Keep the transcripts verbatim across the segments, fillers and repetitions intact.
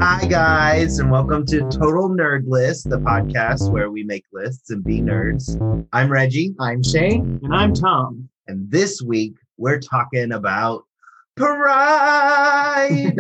Hi, guys, and welcome to Total Nerd List, the podcast where we make lists and be nerds. I'm Reggie. I'm Shane. And I'm Tom. And this week, we're talking about Pride.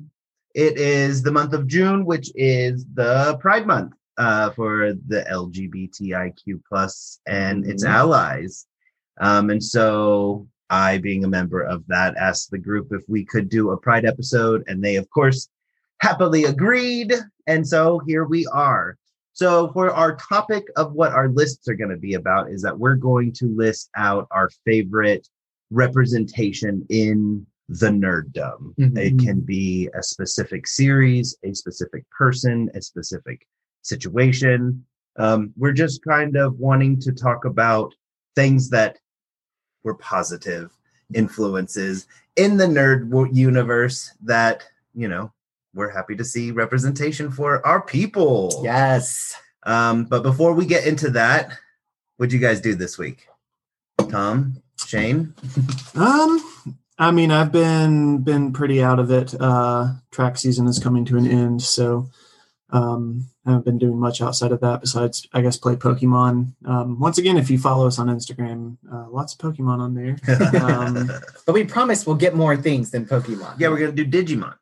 It is the month of June, which is the Pride Month uh, for the L G B T I Q plus and its allies. Um, and so I, being a member of that, asked the group if we could do a Pride episode, and they, of course, happily agreed. And so here we are. So for our topic of what our lists are going to be about is that we're going to list out our favorite representation in the nerddom. Mm-hmm. It can be a specific series, a specific person, a specific situation. Um, we're just kind of wanting to talk about things that were positive influences in the nerd universe that, you know, we're happy to see representation for our people. Yes. Um, but before we get into that, what'd you guys do this week? Tom, Shane? Um, I mean, I've been been pretty out of it. Uh, track season is coming to an end, so um, I haven't been doing much outside of that besides, I guess, play Pokemon. Um, once again, if you follow us on Instagram, uh, lots of Pokemon on there. Um, but we promise we'll get more things than Pokemon. Yeah, we're going to do Digimon.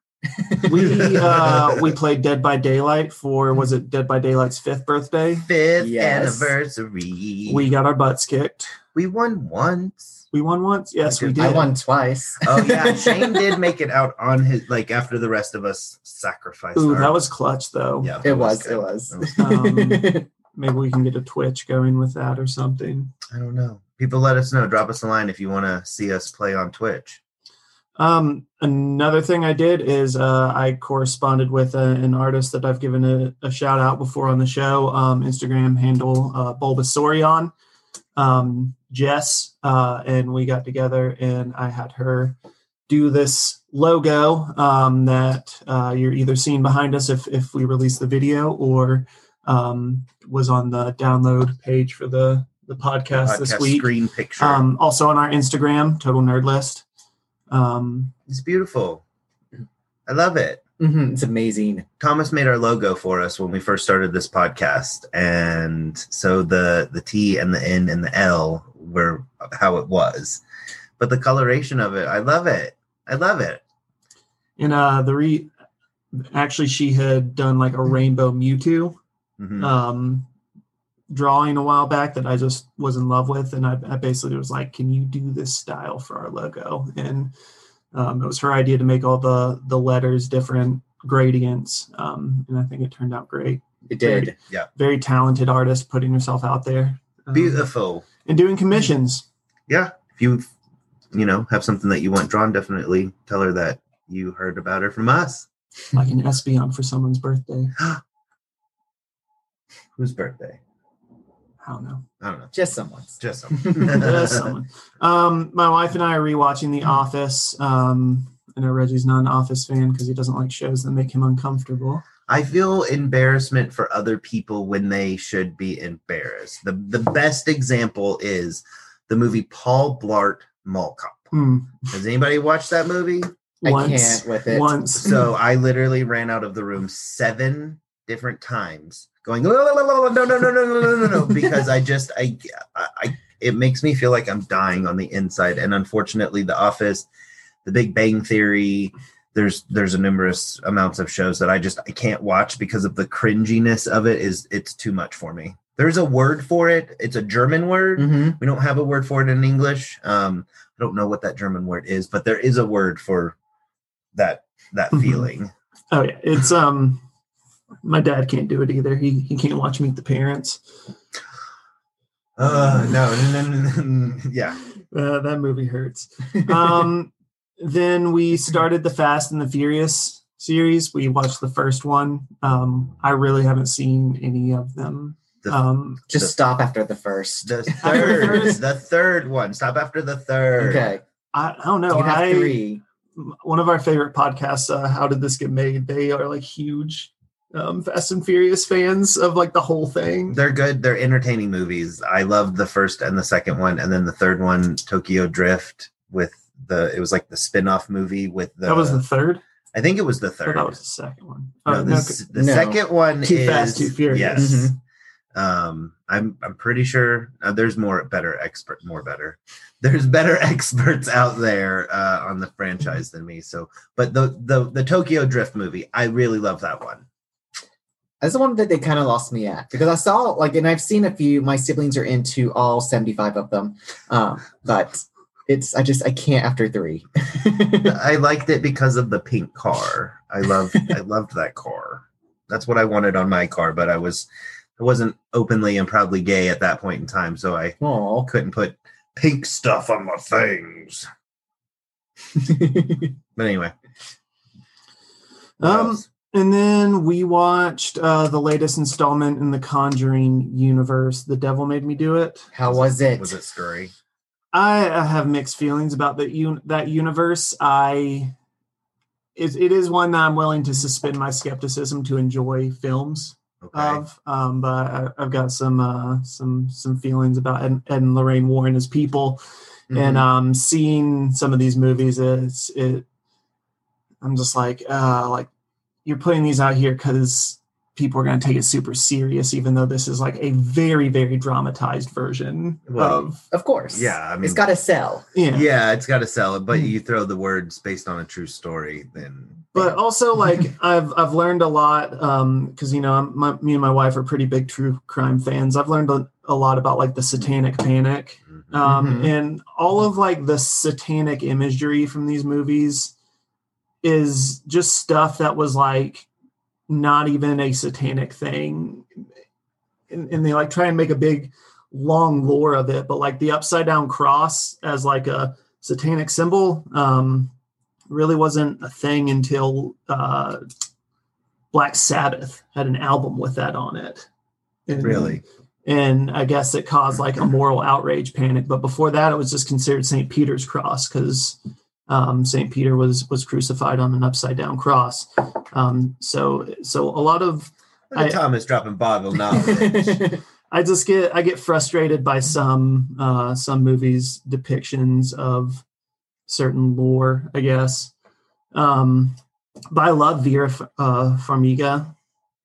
we uh we played Dead by Daylight for, was it Dead by Daylight's fifth birthday? Fifth yes. anniversary. We got our butts kicked. We won once. We won once? Yes, we did. I won twice. Oh yeah, Shane did make it out on his, like, after the rest of us sacrificed. Ooh, our... that was clutch though. Yeah, it was, it was. It was. Um, maybe we can get a Twitch going with that or something. I don't know. People, let us know. Drop us a line if you want to see us play on Twitch. Um, another thing I did is uh, I corresponded with a, an artist that I've given a, a shout out before on the show. Um, Instagram handle uh, Bulbasaurion, um, Jess, uh, and we got together and I had her do this logo um, that uh, you're either seeing behind us if if we release the video, or um, was on the download page for the the podcast, the podcast this week. Screen picture. Um, also on our Instagram, Total Nerd List. Um, it's beautiful. I love it. Mm-hmm. It's amazing. Thomas made our logo for us when we first started this podcast, and so the the T and the N and the L were how it was, but the coloration of it, I love it. I love it. And uh, the re actually, she had done like a rainbow Mewtwo mm-hmm. um, drawing a while back that I just was in love with, and I, I basically was like, can you do this style for our logo? And um, it was her idea to make all the the letters different gradients, um, and I think it turned out great. It did. Very, yeah, very talented artist putting herself out there. Um, beautiful. And doing commissions. Yeah, if you you know have something that you want drawn, definitely tell her that you heard about her from us. Like an Espeon for someone's birthday. Whose birthday? I don't know. I don't know. Just someone's. Just someone. Just someone. Um, my wife and I are rewatching The Office. Um, I know Reggie's not an Office fan because he doesn't like shows that make him uncomfortable. I feel embarrassment for other people when they should be embarrassed. The the best example is the movie Paul Blart Mall Cop. Mm. Has anybody watched that movie? Once, I can't with it. Once. So I literally ran out of the room seven different times going, no, no, no, no, no, no, no, no, no, no, because I just, I, I, it makes me feel like I'm dying on the inside. And unfortunately, The Office, The Big Bang Theory, there's, there's a numerous amounts of shows that I just, I can't watch because of the cringiness of it. Is it's too much for me. There's a word for it. It's a German word. Mm-hmm. We don't have a word for it in English. Um, I don't know what that German word is, but there is a word for that, that Mm-hmm. feeling. Oh yeah. It's, um, my dad can't do it either. He he can't watch Meet the Parents. Uh, no, no, no, no, no. Yeah. Uh, that movie hurts. Um, then we started the Fast and the Furious series. We watched the first one. Um, I really haven't seen any of them. The, um, Just the, stop after the first. The third, the third one. Stop after the third. Okay. I, I don't know. You have I, three. One of our favorite podcasts, uh, How Did This Get Made? They are like huge um, Fast and Furious fans of like the whole thing. They're good. They're entertaining movies. I loved the first and the second one, and then the third one, Tokyo Drift, with the it was like the spin-off movie with the that was the third. I think it was the I thought third. that was the second one. No, Oh, the, no, s- the no. second one Too is Fast, Too Furious. Yes. Mhm. Um, I'm I'm pretty sure uh, there's more better expert, more better. There's better experts out there uh, on the franchise than me. So, but the the the Tokyo Drift movie, I really love that one. That's the one that they kind of lost me at because I saw like, and I've seen a few. My siblings are into all seventy-five of them, um, but it's I just I can't after three. I liked it because of the pink car. I loved I loved that car. That's what I wanted on my car, but I was I wasn't openly and proudly gay at that point in time, so I Oh, couldn't put pink stuff on my things. But anyway. What Um, else? And then we watched uh, the latest installment in the Conjuring universe, The Devil Made Me Do It. how was it? Was it scurry? I uh, have mixed feelings about that un- that universe. I it, it is one that I'm willing to suspend my skepticism to enjoy films Okay. of, um, but I, I've got some uh, some some feelings about Ed, Ed and Lorraine Warren as people, Mhm. and um, seeing some of these movies, it's it. I'm just like uh, like you're putting these out here because people are going to take it super serious, even though this is like a very very dramatized version Well, of Of course. Yeah, I mean- it's got to sell. yeah. Yeah, it's got to sell it, but Mm. you throw the words based on a true story, then But also, like I've I've learned a lot because you know I'm, my, me and my wife are pretty big true crime fans. I've learned a, a lot about like the Satanic Panic, Mhm. um, Mhm. and all of like the satanic imagery from these movies is just stuff that was like not even a satanic thing, and, and they like try and make a big long lore of it. But like the upside down cross as like a satanic symbol. Um, really wasn't a thing until uh, Black Sabbath had an album with that on it. And, Really? And I guess it caused like a moral outrage panic. But before that, it was just considered Saint Peter's cross because um, Saint Peter was was crucified on an upside down cross. Um, so so a lot of Look at I- Thomas dropping Bible knowledge. I just get I get frustrated by some uh, some movies' depictions of certain lore, I guess. Um, but I love Vera uh, Farmiga.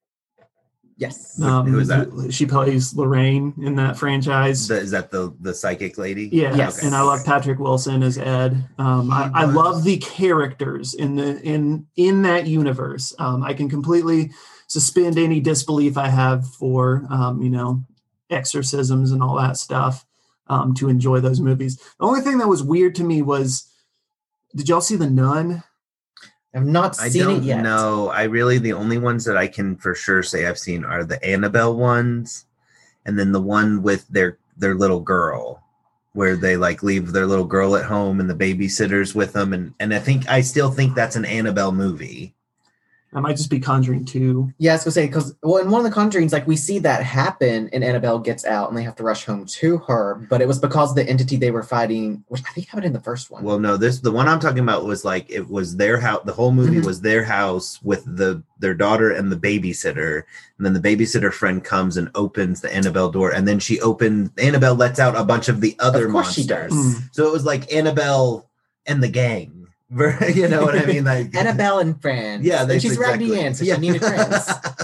Yes. Um, Who is that? who- She plays Lorraine in that franchise. The- is that the the psychic lady? Yeah, Yes. and I love Patrick Wilson as Ed. Um, I, He I was- love the characters in the in in that universe. Um, I can completely suspend any disbelief I have for um, you know exorcisms and all that stuff um, to enjoy those movies. The only thing that was weird to me was, did y'all see The Nun? I've not I seen don't it yet. know. I really the only ones that I can for sure say I've seen are the Annabelle ones, and then the one with their their little girl, where they like leave their little girl at home and the babysitter's with them, and and I think I still think that's an Annabelle movie. That might just be Conjuring two. Yeah, I was gonna say because well, in one of the Conjurings, like we see that happen, and Annabelle gets out, and they have to rush home to her. But it was because the entity they were fighting, which I think happened in the first one. Well, no, this the one I'm talking about was like it was their house. The whole movie Mhm. was their house with the their daughter and the babysitter, and then the babysitter friend comes and opens the Annabelle door, and then she opens Annabelle lets out a bunch of the other of course monsters. she does. Mm. So it was like Annabelle and the gang. You know what I mean? Like Annabelle and friends. Yeah, and that's she's exactly. Raggedy Ann, so Yeah. she needed friends.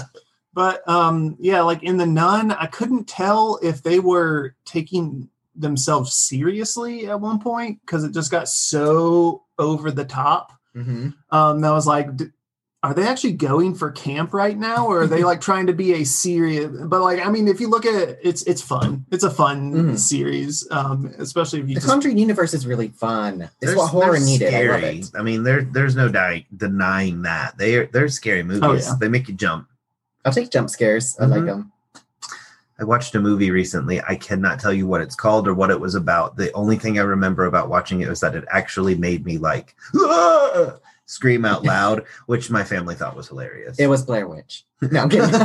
But um, yeah, like in The Nun, I couldn't tell if they were taking themselves seriously at one point because it just got so over the top. hmm Um, that was like, d- are they actually going for camp right now, or are they like trying to be a serious? But like, I mean, if you look at it, it's it's fun. It's a fun Mhm. series, um, especially if you The just Conjuring universe is really fun. It's They're- what horror they're needed. I love scary. it. I mean, there there's no di- denying that they're they're scary movies. Oh, yeah. They make you jump. I'll take jump scares. I like Mhm. them. I watched a movie recently. I cannot tell you what it's called or what it was about. The only thing I remember about watching it was that it actually made me like "Ah!" scream out loud, which my family thought was hilarious. It was Blair Witch. No, I'm kidding.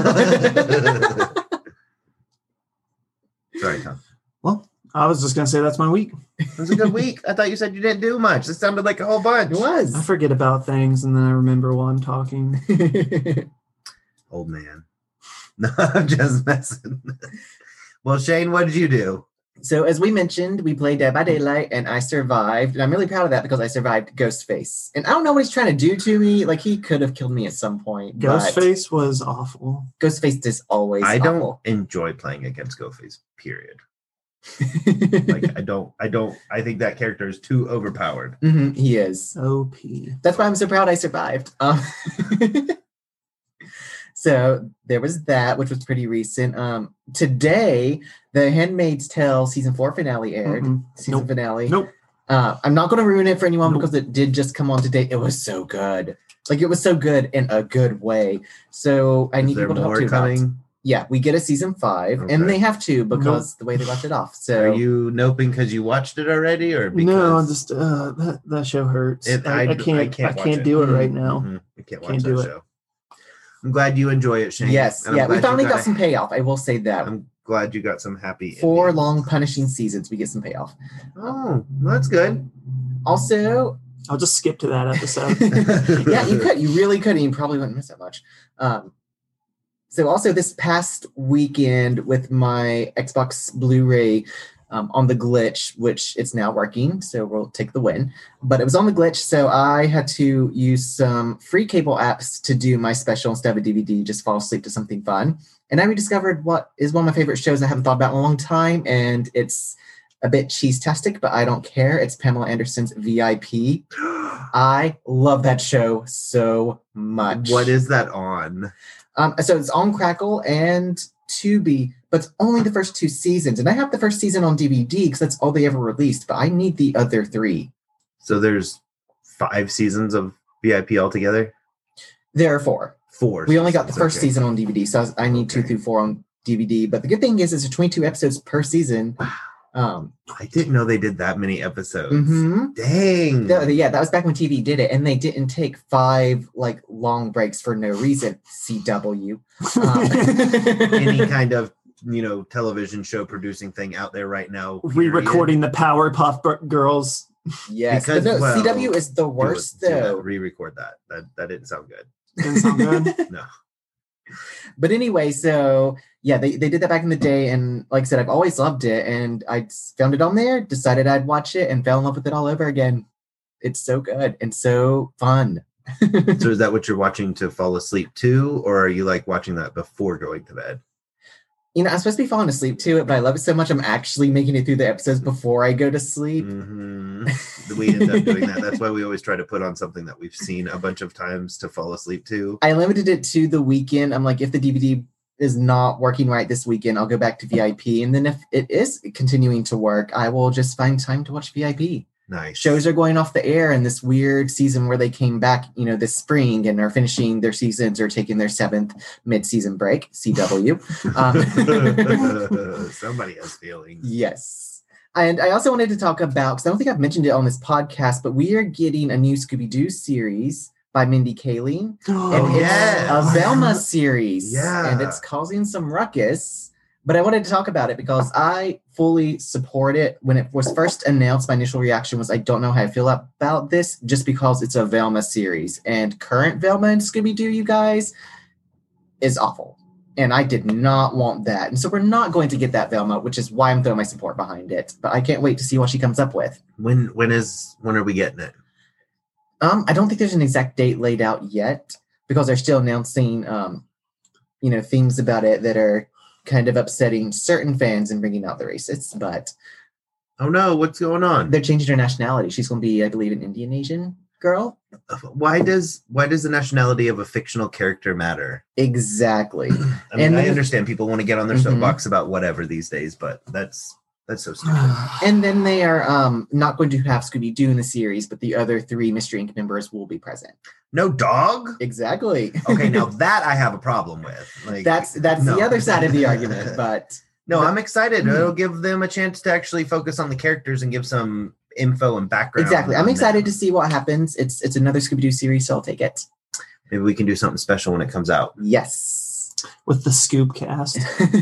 Sorry, Tom. well, I was just gonna say that's my week. It was a good week. I thought you said you didn't do much. It sounded like a whole bunch. It was. I forget about things and then I remember while I'm talking. Old man. No, I'm just messing. Well, Shane, what did you do? So as we mentioned, we played Dead by Daylight, and I survived. And I'm really proud of that because I survived Ghostface. And I don't know what he's trying to do to me. Like, he could have killed me at some point. Ghostface was awful. Ghostface is always I awful. don't enjoy playing against Ghostface, period. Like, I don't, I don't, I think that character is too overpowered. Mm-hmm, he is. O P. That's why I'm so proud I survived. Um, so there was that, which was pretty recent. Um, today, The Handmaid's Tale season four finale aired. Mm-mm. Season Nope. finale. Nope. Uh, I'm not going to ruin it for anyone Nope. because it did just come on today. It was so good. Like, it was so good in a good way. So I Is need there people to talk more to you about. coming? Yeah, we get a season five, Okay. and they have to because the way they left it off. So Are you noping because you watched it already, or because No, I'm just uh, that that show hurts. It- I, I, I- can't. I I can't. can't watch it. do it Mm. right now. Mhm. I can't watch Can't that do it. show. I'm glad you enjoy it, Shane. yes, and I'm yeah, we glad you finally got a- some payoff. I will say that. I'm glad you got some happy. Four endings. long punishing seasons, we get some payoff. Oh, well, that's good. Also, I'll just skip to that episode. yeah, you could, you really could, and you probably wouldn't miss that much. Um, so also this past weekend with my Xbox Blu-ray um, on the glitch, which it's now working, so we'll take the win. But it was on the glitch, so I had to use some free cable apps to do my special instead of a D V D, just fall asleep to something fun. And I rediscovered what is one of my favorite shows I haven't thought about in a long time, and it's a bit cheese-tastic, but I don't care. It's Pamela Anderson's V I P. I love that show so much. What is that on? Um, so it's on Crackle and Tubi, but it's only the first two seasons. And I have the first season on D V D because that's all they ever released, but I need the other three. So there's five seasons of V I P altogether? There are four. Four. We only got the seasons, first okay. season on D V D, so I need two Okay. through four on D V D. But the good thing is, it's twenty-two episodes per season. Um, I didn't know they did that many episodes. mhm. Dang. Th- yeah, that was back when T V did it, and they didn't take five like long breaks for no reason. C W. Um, Any kind of, you know, television show producing thing out there right now. period. Re-recording the Powerpuff B- Girls. Yes, Because, but no, well, C W is the Do it- worst do that, though. Re-record that. That that didn't sound good. Didn't sound good. No. But anyway, so yeah, they, they did that back in the day, and like I said, I've always loved it, and I found it on there, decided I'd watch it, and fell in love with it all over again. It's so good and so fun. So is that what you're watching to fall asleep to, or are you like watching that before going to bed? You know, I'm supposed to be falling asleep to it, but I love it so much I'm actually making it through the episodes before I go to sleep. hmm We end up doing that. That's why we always try to put on something that we've seen a bunch of times to fall asleep to. I limited it to the weekend. I'm like, if the D V D is not working right this weekend, I'll go back to V I P. And then if it is continuing to work, I will just find time to watch V I P. Nice. Shows are going off the air in this weird season where they came back, you know, this spring and are finishing their seasons or taking their seventh mid-season break, C W. Um, Somebody has feelings. yes. And I also wanted to talk about, because I don't think I've mentioned it on this podcast, but we are getting a new Scooby-Doo series by Mindy Kaling. Oh, And it's yes. a Velma series. Yeah. And it's causing some ruckus. But I wanted to talk about it because I fully support it. When it was first announced, my initial reaction was, I don't know how I feel about this, just because it's a Velma series. And current Velma and Scooby-Doo, you guys, is awful. And I did not want that. And so we're not going to get that Velma, which is why I'm throwing my support behind it. But I can't wait to see what she comes up with. When when is when are we getting it? Um, I don't think there's an exact date laid out yet because they're still announcing, um, you know, things about it that are kind of upsetting certain fans and bringing out the racists. But Oh no, what's going on? they're changing her nationality. She's going to be, I believe, an Indian Asian girl. Why does why does the nationality of a fictional character matter? Exactly. I mean, And I then- understand people want to get on their Mhm. soapbox about whatever these days, but that's that's so stupid. And then they are um, not going to have Scooby-Doo in the series, but the other three Mystery Incorporated members will be present. No dog? Exactly. Okay, now that I have a problem with. Like that's that's no. the other side of the argument. But No, I'm excited. Mhm. It'll give them a chance to actually focus on the characters and give some info and background. exactly, I'm on excited them. to see what happens. It's it's another Scooby-Doo series, so I'll take it. Maybe we can do something special when it comes out. Yes. with the Scoop cast.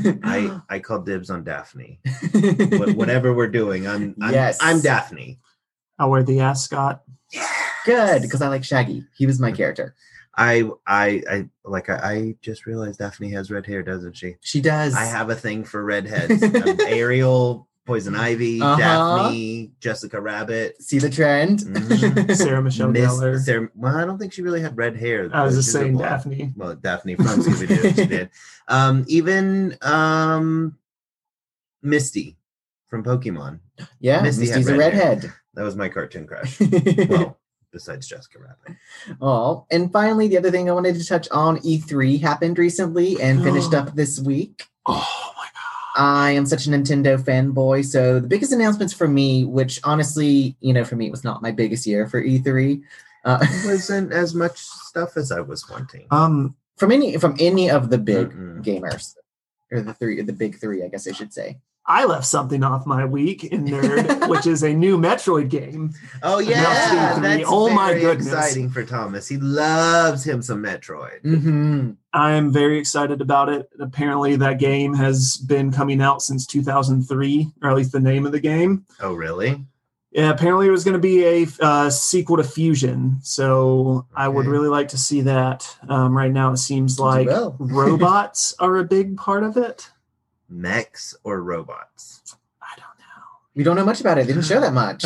I I call dibs on Daphne. What, whatever we're doing, I'm I'm, Yes. I'm Daphne. I'll wear the ascot. Good, because I like Shaggy. He was my character. I I I like I, I just realized Daphne has red hair, doesn't she? She does. I have a thing for redheads. Um, Ariel Poison Ivy, Uh-huh. Daphne, Jessica Rabbit. See the trend? Mhm. Sarah Michelle Miss Gellar. Sarah, well, I don't think she really had red hair. I was though. just She's a saying blonde. Daphne. Well, Daphne from Scooby-Doo, she did. Um, even um, Misty from Pokemon. Yeah, Misty had Misty's a red hair. redhead. That was my cartoon crush. Well, besides Jessica Rabbit. Oh, and finally, the other thing I wanted to touch on, E three happened recently and finished up this week. Oh my god. I am such a Nintendo fanboy, so the biggest announcements for me, which honestly, you know, for me, it was not my biggest year for E three. Uh, It wasn't as much stuff as I was wanting. Um, from any from any of the big Mm-mm. gamers, or the three, the big three, I guess I should say. I left something off my week in Nerd, which is a new Metroid game. Oh Announced yeah, E three. that's Oh, very my goodness. exciting for Thomas. He loves him some Metroid. Mm-hmm. I'm very excited about it. Apparently, that game has been coming out since two thousand three, or at least the name of the game. Oh really? Yeah, apparently it was going to be a uh, sequel to Fusion, so I would Okay. really like to see that. Um, right now, it seems like well. robots are a big part of it. Mechs or robots? I don't know. We don't know much about it. They didn't show that much.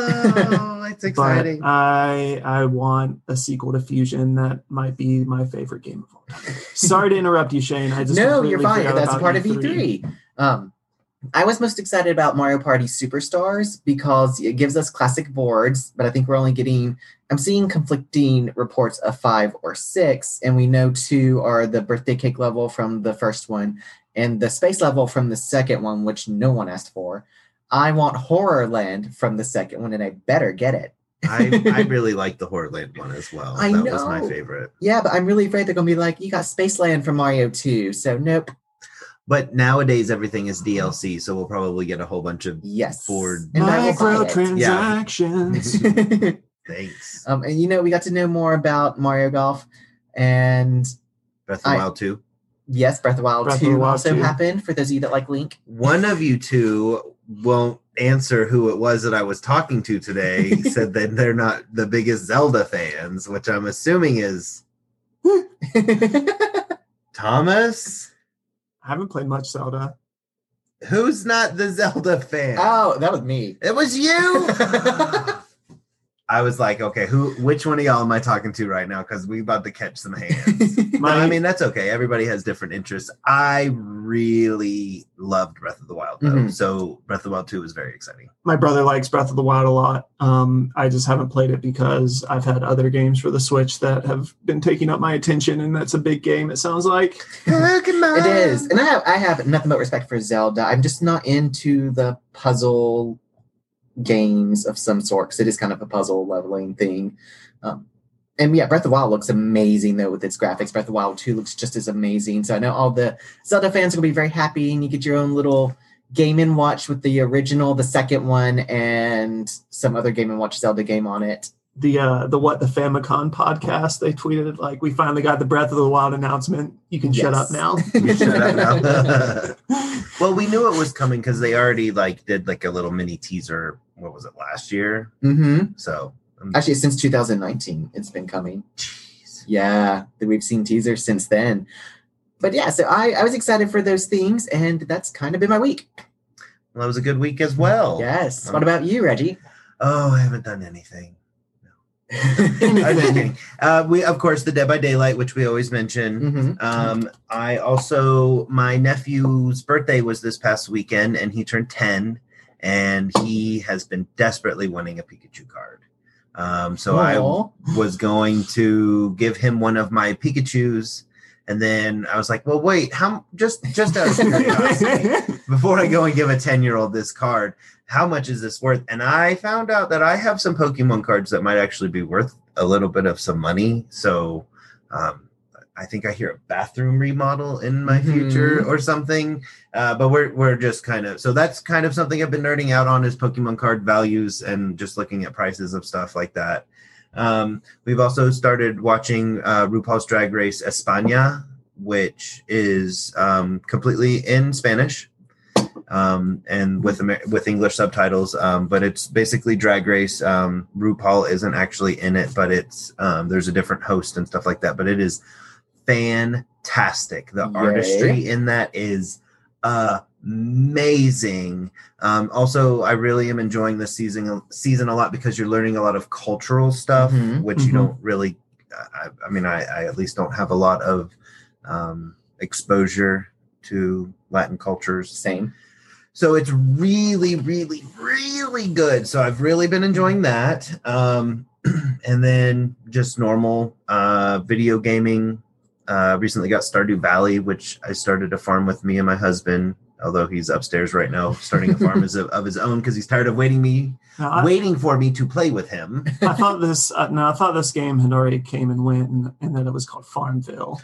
Oh, it's exciting. But I I want a sequel to Fusion. That might be my favorite game of all time. Sorry to interrupt you, Shane. I just No, you're completely fine. forgot That's a about part of E three. Um, I was most excited about Mario Party Superstars because it gives us classic boards, but I think we're only getting, I'm seeing conflicting reports of five or six, and we know two are the birthday cake level from the first one and the space level from the second one, which no one asked for. I want Horrorland from the second one, and I better get it. I, I really like the Horrorland one as well. I that was my know. favorite. Yeah, but I'm really afraid they're going to be like, you got Spaceland from Mario two, so nope. But nowadays everything is D L C, so we'll probably get a whole bunch of Yes. Board. And I will buy it. Microtransactions. thanks. Um, and you know, we got to know more about Mario Golf, and Breath of the I- Wild two. yes, Breath of the Wild Breath of the two Wild also two. happened. For those of you that like Link, One of you two won't answer who it was that I was talking to today. Said that they're not the biggest Zelda fans, which I'm assuming is Thomas. I haven't played much Zelda. Who's not the Zelda fan? oh, that was me. It was you. I was like, okay, who? Which one of y'all am I talking to right now? Because we about to catch some hands. No, My- I mean, that's okay. Everybody has different interests. I really loved Breath of the Wild, though. Mhm. So Breath of the Wild two was very exciting. My brother likes Breath of the Wild a lot. Um, I just haven't played it because I've had other games for the Switch that have been taking up my attention, and that's a big game, it sounds like. It is, and I have I have nothing but respect for Zelda. I'm just not into the puzzle games of some sort because it is kind of a puzzle leveling thing. Um, and yeah, Breath of the Wild looks amazing though with its graphics. Breath of the Wild two looks just as amazing. So I know all the Zelda fans are gonna be very happy, and you get your own little Game and Watch with the original, the second one, and some other Game and Watch Zelda game on it. The uh, the What the Famicom podcast, they tweeted like, we finally got the Breath of the Wild announcement. You can shut up Yes. now. You shut up now. Well, we knew it was coming because they already like did like a little mini teaser. What was it last year? Mm-hmm. So um, Actually, since two thousand nineteen, it's been coming. jeez. Yeah, that we've seen teasers since then. But yeah, so I, I was excited for those things, and that's kind of been my week. Well, that was a good week as well. Yes. What about you, Reggie? Oh, I haven't done anything. I'm just kidding. Uh, we, of course, the Dead by Daylight, which we always mention. Mhm. Um, I also, my nephew's birthday was this past weekend, and he turned ten, and he has been desperately wanting a Pikachu card. Um, so I Aw. was going to give him one of my Pikachus, and then I was like, well, wait, how just just out of curiosity, before I go and give a ten-year-old this card, how much is this worth? And I found out that I have some Pokemon cards that might actually be worth a little bit of some money. So um, I think I hear a bathroom remodel in my Mhm. future or something. Uh, but we're we're just kind of, so that's kind of something I've been nerding out on, is Pokemon card values and just looking at prices of stuff like that. Um, we've also started watching uh, RuPaul's Drag Race España, which is um, completely in Spanish um, and with Amer- with English subtitles. Um, but it's basically Drag Race. Um, RuPaul isn't actually in it, but it's um, there's a different host and stuff like that. But it is fantastic. The Yay. artistry in that is amazing. Um, also, I really am enjoying this season season a lot because you're learning a lot of cultural stuff, Mhm, which mhm. you don't really. I, I mean, I, I at least don't have a lot of um, exposure to Latin cultures. Same. So it's really, really, really good. So I've really been enjoying that. Um, and then just normal uh, video gaming. Uh, recently got Stardew Valley, which I started a farm with me and my husband. Although he's upstairs right now, starting a farm of, of his own because he's tired of waiting me, No, I, waiting for me to play with him. I thought this. Uh, no, I thought this game had already came and went, and, and that it was called Farmville.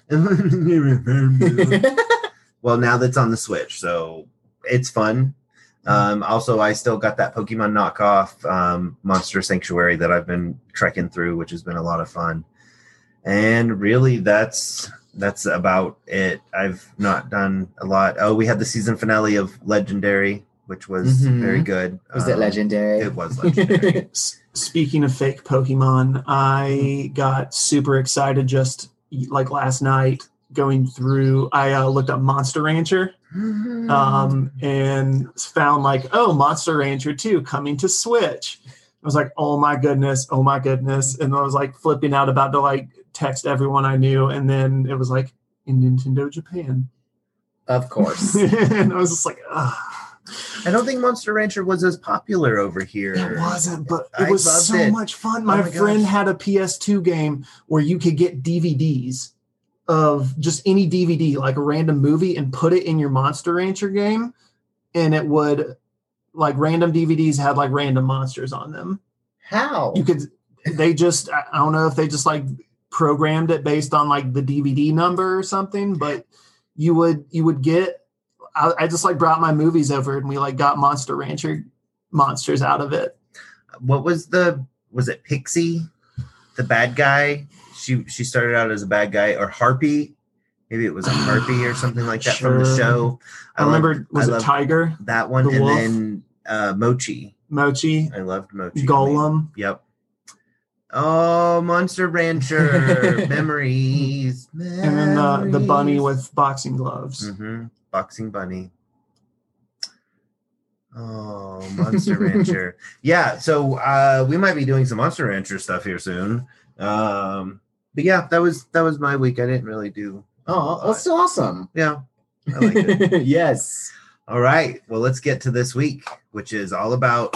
Well, now that's on the Switch, so it's fun. Um, also, I still got that Pokemon knockoff um, Monster Sanctuary that I've been trekking through, which has been a lot of fun. And really, that's that's about it. I've not done a lot. Oh, we had the season finale of Legendary, which was Mhm. very good. Was Um, it legendary? It was legendary. S- Speaking of fake Pokemon, I got super excited just like last night going through. I uh, looked up Monster Rancher um, and found like, oh, Monster Rancher two coming to Switch. I was like, oh my goodness, oh my goodness. And I was like flipping out about to like text everyone I knew. And then it was like in Nintendo Japan. Of course. And I was just like, ugh. I don't think Monster Rancher was as popular over here. It wasn't, but it I was loved so it. much fun. Oh My, my friend gosh. had a P S two game where you could get D V Ds of just any D V D, like a random movie, and put it in your Monster Rancher game. And it would, like, random D V Ds had like random monsters on them. How? You could, they just, I don't know if they just like programmed it based on like the D V D number or something, but you would, you would get, I, I just like brought my movies over and we like got Monster Rancher monsters out of it. What was the was it Pixie, the bad guy? She she started out as a bad guy, or Harpy. Maybe it was a Harpy or something like that from the Sure. show. I, remember, loved- was I it loved Tiger, that one, the and wolf? then uh, Mochi. Mochi, I loved Mochi. Golem? Yep. Oh, Monster Rancher memories, And then the, the bunny with boxing gloves. hmm Boxing Bunny. Oh, Monster Rancher. Yeah, so uh, we might be doing some Monster Rancher stuff here soon. Um, but yeah, that was that was my week. I didn't really do. Oh, that's so awesome. Yeah, I like it. Yes. All right, well, let's get to this week, which is all about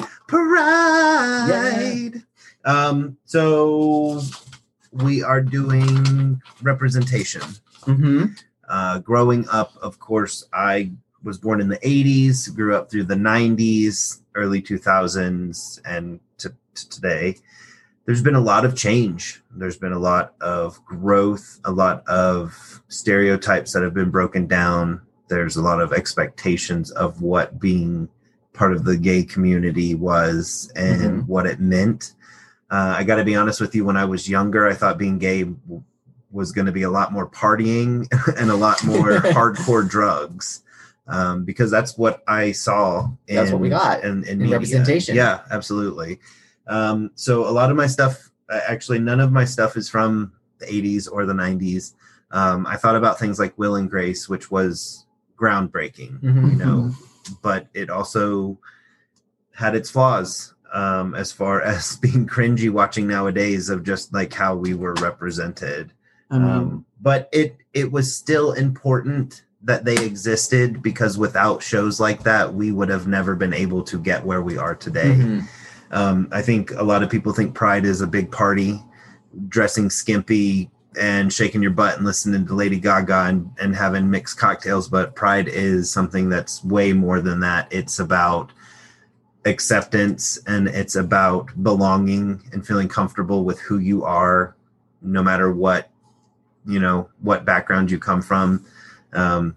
Pride. Um, so we are doing representation. Mm-hmm. Uh, growing up, of course, I was born in the eighties, grew up through the nineties, early two thousands, and to, to today. There's been a lot of change. There's been a lot of growth, a lot of stereotypes that have been broken down. There's a lot of expectations of what being part of the gay community was and Mhm. what it meant. Uh, I got to be honest with you, when I was younger, I thought being gay w- was going to be a lot more partying and a lot more hardcore drugs, um, because that's what I saw. In, That's what we got in, in, in media. representation. Yeah, absolutely. Um, so a lot of my stuff, uh, actually, none of my stuff is from the eighties or the nineties. Um, I thought about things like Will and Grace, which was groundbreaking, Mhm. you know, but it also had its flaws. Um, as far as being cringy watching nowadays of just like how we were represented. I mean, Um, but it it was still important that they existed, because without shows like that, we would have never been able to get where we are today. Mhm. Um, I think a lot of people think Pride is a big party, dressing skimpy and shaking your butt and listening to Lady Gaga and, and having mixed cocktails. But Pride is something that's way more than that. It's about acceptance, and it's about belonging and feeling comfortable with who you are, no matter what, you know, what background you come from. Um,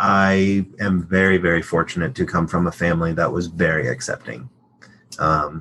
I am very, very fortunate to come from a family that was very accepting. Um,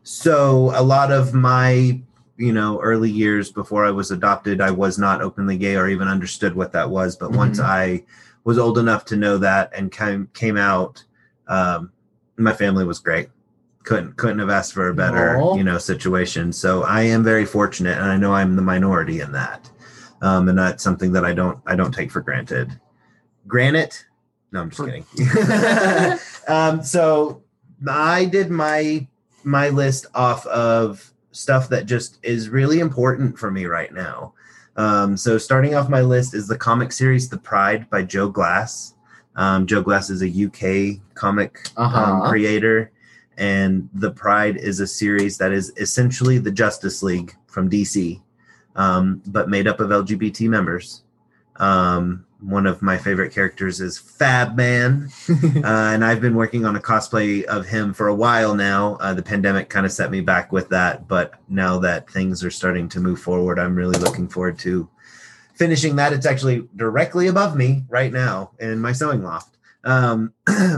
so a lot of my, you know, early years before I was adopted, I was not openly gay or even understood what that was. But once Mhm. I was old enough to know that and came, came out, um, my family was great. Couldn't couldn't have asked for a better, Aw. you know, situation. So I am very fortunate, and I know I'm the minority in that. Um, and that's something that I don't I don't take for granted. Granted, No, I'm just kidding. um, so I did my my list off of stuff that just is really important for me right now. Um, so starting off my list is the comic series The Pride by Joe Glass. Um, Joe Glass is a U K comic Uh-huh. um, creator, and The Pride is a series that is essentially the Justice League from D C, um, but made up of L G B T members. Um, one of my favorite characters is Fab Man, uh, and I've been working on a cosplay of him for a while now. Uh, the pandemic kind of set me back with that, but now that things are starting to move forward, I'm really looking forward to finishing that. It's actually directly above me right now in my sewing loft. Um,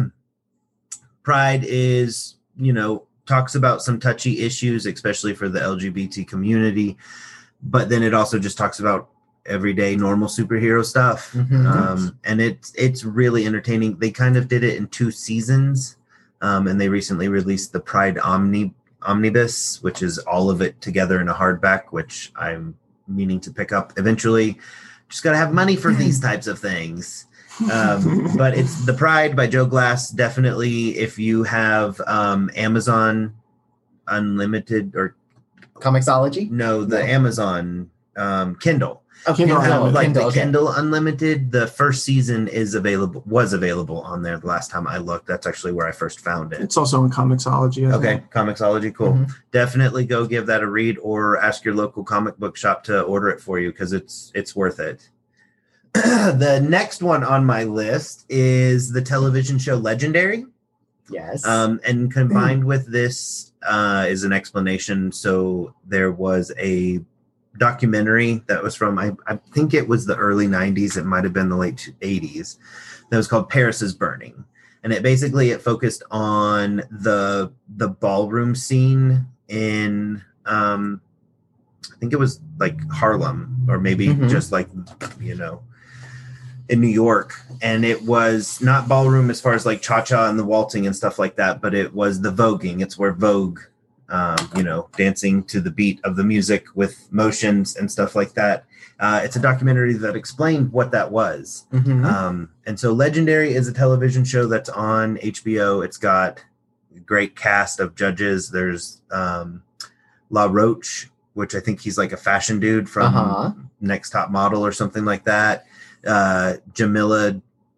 Pride is, you know, talks about some touchy issues, especially for the L G B T community, but then it also just talks about everyday normal superhero stuff. Mhm. Um, and it's it's really entertaining. They kind of did it in two seasons, um, and they recently released the Pride Omni Omnibus, which is all of it together in a hardback, which I'm meaning to pick up eventually. Just gotta have money for these types of things. Um, but it's The Pride by Joe Glass. Definitely, if you have um, Amazon Unlimited or Comixology? no, the No. Amazon um, Kindle. Oh, Kindle Kindle, Um, Unlimited. like Kindle, the okay. Kindle Unlimited, the first season is available, was available on there the last time I looked. That's actually where I first found it. It's also in Comixology. I Okay, think. Comixology, cool. Mhm. Definitely go give that a read, or ask your local comic book shop to order it for you, because it's it's worth it. The next one on my list is the television show Legendary. Yes. Um, and combined with this uh, is an explanation. So there was a documentary that was from, I, I think it was the early nineties. It might have been the late eighties. That was called Paris is Burning. And it basically, it focused on the the ballroom scene in, um, I think it was like Harlem, or maybe Mhm. just like, you know, in New York. And it was not ballroom as far as like cha-cha and the waltzing and stuff like that, but it was the voguing. It's where Vogue, um, you know, dancing to the beat of the music with motions and stuff like that. Uh, it's a documentary that explained what that was. Mhm. Um, and so Legendary is a television show that's on H B O. It's got a great cast of judges. There's um, La Roche, which I think he's like a fashion dude from Uh-huh. Next Top Model or something like that. Uh, Jamila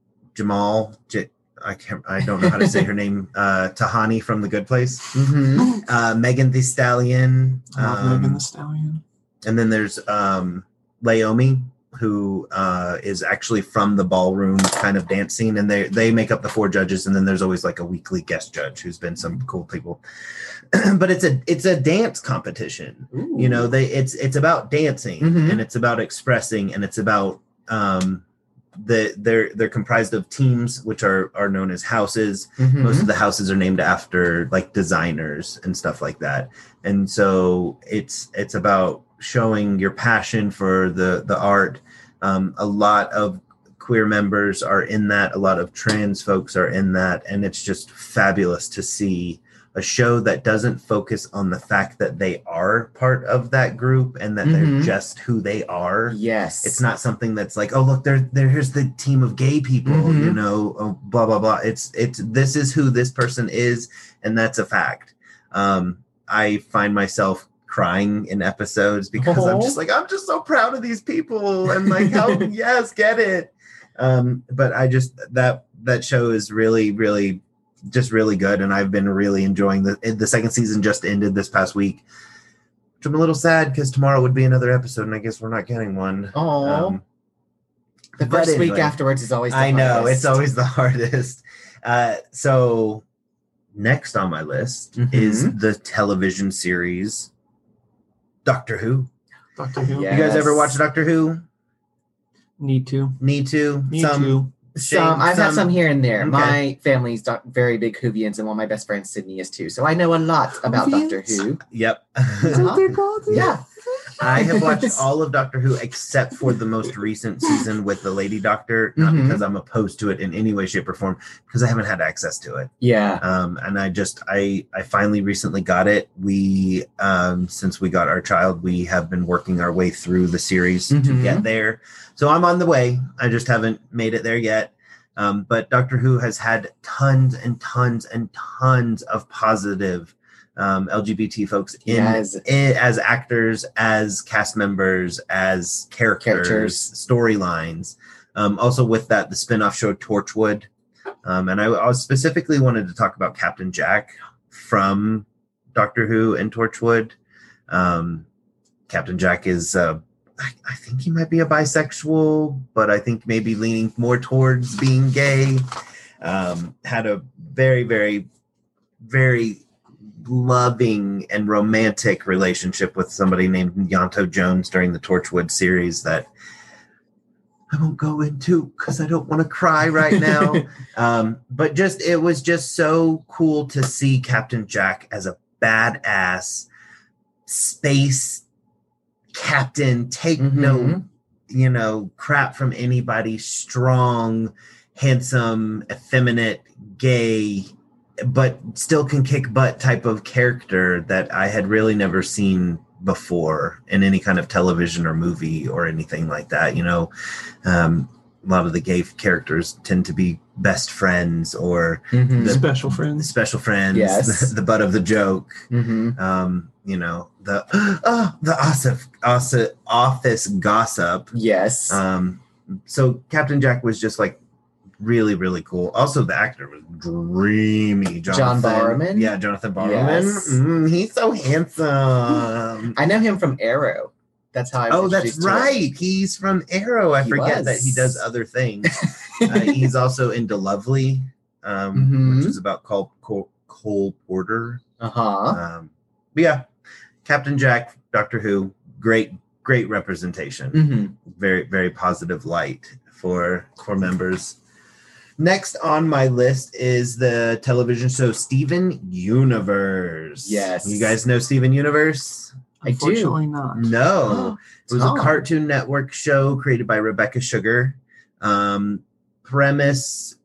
Jamal, J- I can't, I don't know how to say her name. Uh, Tahani from The Good Place. Mhm. Uh, Megan Thee Stallion. I love um, Megan Thee Stallion. and then there's um, Laomi, who uh, is actually from the ballroom kind of dance scene, and they they make up the four judges, and then there's always like a weekly guest judge who's been some cool people. But it's a it's a dance competition. Ooh. You know, they it's it's about dancing, Mhm. and it's about expressing, and it's about um, the they're they're comprised of teams, which are are known as houses. Mhm. Most of the houses are named after like designers and stuff like that. And so it's it's about showing your passion for the the art. Um, a lot of queer members are in that. A lot of trans folks are in that. And it's just fabulous to see a show that doesn't focus on the fact that they are part of that group and that Mhm. they're just who they are. Yes. It's not something that's like, oh, look, there, there, here's the team of gay people, Mhm. you know, oh, blah, blah, blah. It's, it's, this is who this person is. And that's a fact. Um, I find myself crying in episodes because I'm Oh. just like, I'm just so proud of these people. And like, how, yes, get it. Um, but I just, that, that show is really, really, just really good. And I've been really enjoying the, the second season just ended this past week, which I'm a little sad because tomorrow would be another episode and I guess we're not getting one. Oh, Um, the but first week anyway, afterwards is always the I know hardest. it's always the hardest. Uh, so next on my list Mhm. is the television series Doctor Who. Doctor Who. Yeah. You guys ever Yes. watch Doctor Who? Need to. Need to? Need Some to. Some Shane, I've had some- some here and there. Okay. My family's doc- very big Whovians, and one of my best friends, Sydney, is too. So I know a lot about Doctor Whovians? Who. Yep. Uh-huh. Yeah. I have watched all of Doctor Who except for the most recent season with the Lady Doctor, not Mhm. because I'm opposed to it in any way, shape, or form, because I haven't had access to it. Yeah. Um, and I just, I, I finally recently got it. We, um, since we got our child, we have been working our way through the series to Mhm. get there. So I'm on the way. I just haven't made it there yet. Um, but Doctor Who has had tons and tons and tons of positive um, L G B T folks in, Yes. in as actors, as cast members, as characters, Characters. storylines. Um, also with that, the spin-off show Torchwood. Um, and I, I was specifically wanted to talk about Captain Jack from Doctor Who and Torchwood. Um, Captain Jack is, uh, I, I think he might be a bisexual, but I think maybe leaning more towards being gay. Um, had a very, very, very loving and romantic relationship with somebody named Yanto Jones during the Torchwood series that I won't go into because I don't want to cry right now. um, but just, it was just so cool to see Captain Jack as a badass space captain, take Mhm. no, you know, crap from anybody, strong, handsome, effeminate, gay, but still can kick butt type of character that I had really never seen before in any kind of television or movie or anything like that. You know, um, a lot of the gay characters tend to be best friends or Mhm. the Special friends. special friends, Yes. the, the butt of the joke. Mhm. Um, you know, the oh, the office, office, office gossip. Yes. Um, so Captain Jack was just like really, really cool. Also, the actor was dreamy. John Barrowman? Yeah, Jonathan Barrowman. Yes. Mm, he's so handsome. I know him from Arrow. That's how I was Oh, that's introduced to him. right. He's from Arrow. I He forget was. that he does other things. uh, he's also into Lovely, um, Mhm. which is about Cole, Cole, Cole Porter. Uh-huh. Um, but yeah, Captain Jack, Doctor Who, great, great representation. hmm Very, very positive light for for members. Next on my list is the television show Steven Universe. Yes. You guys know Steven Universe? I do. Unfortunately not. No. It was Tom. a Cartoon Network show created by Rebecca Sugar. Um, premise,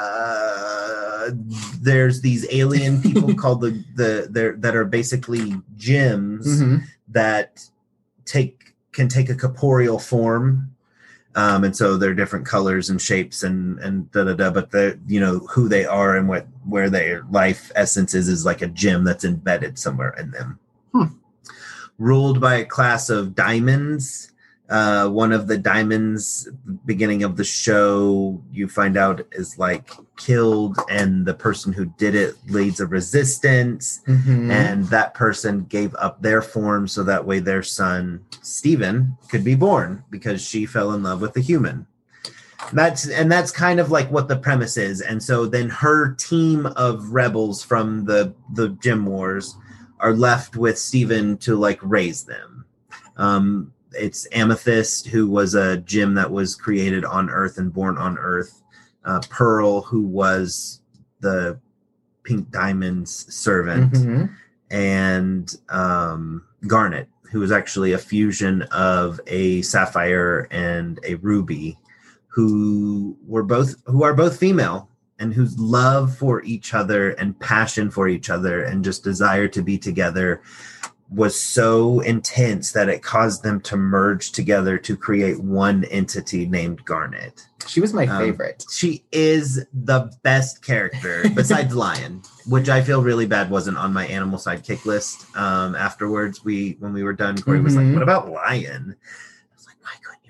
uh, there's these alien people called the, the, they're, that are basically gems Mhm. that take, can take a corporeal form. Um, and so they're different colors and shapes and, and da, da, da, but the, you know, who they are and what, where their life essence is, is like a gem that's embedded somewhere in them. Hmm. Ruled by a class of diamonds. Uh, one of the diamonds, beginning of the show, you find out is like killed, and the person who did it leads a resistance, Mhm. and that person gave up their form so that way their son Stephen could be born because she fell in love with a human. That's and that's kind of like what the premise is. And so then her team of rebels from the the Gem Wars are left with Stephen to like raise them. Um, it's Amethyst, who was a gem that was created on Earth and born on Earth. Uh, Pearl, who was the Pink Diamond's servant, Mhm. and um, Garnet, who was actually a fusion of a sapphire and a ruby, who were both who are both female and whose love for each other and passion for each other and just desire to be together was so intense that it caused them to merge together to create one entity named Garnet. She was my Um, favorite. She is the best character besides Lion, which I feel really bad wasn't on my animal sidekick list. Um, afterwards, we when we were done, Corey was like, Mhm. "What about Lion?" I was like, "Why couldn't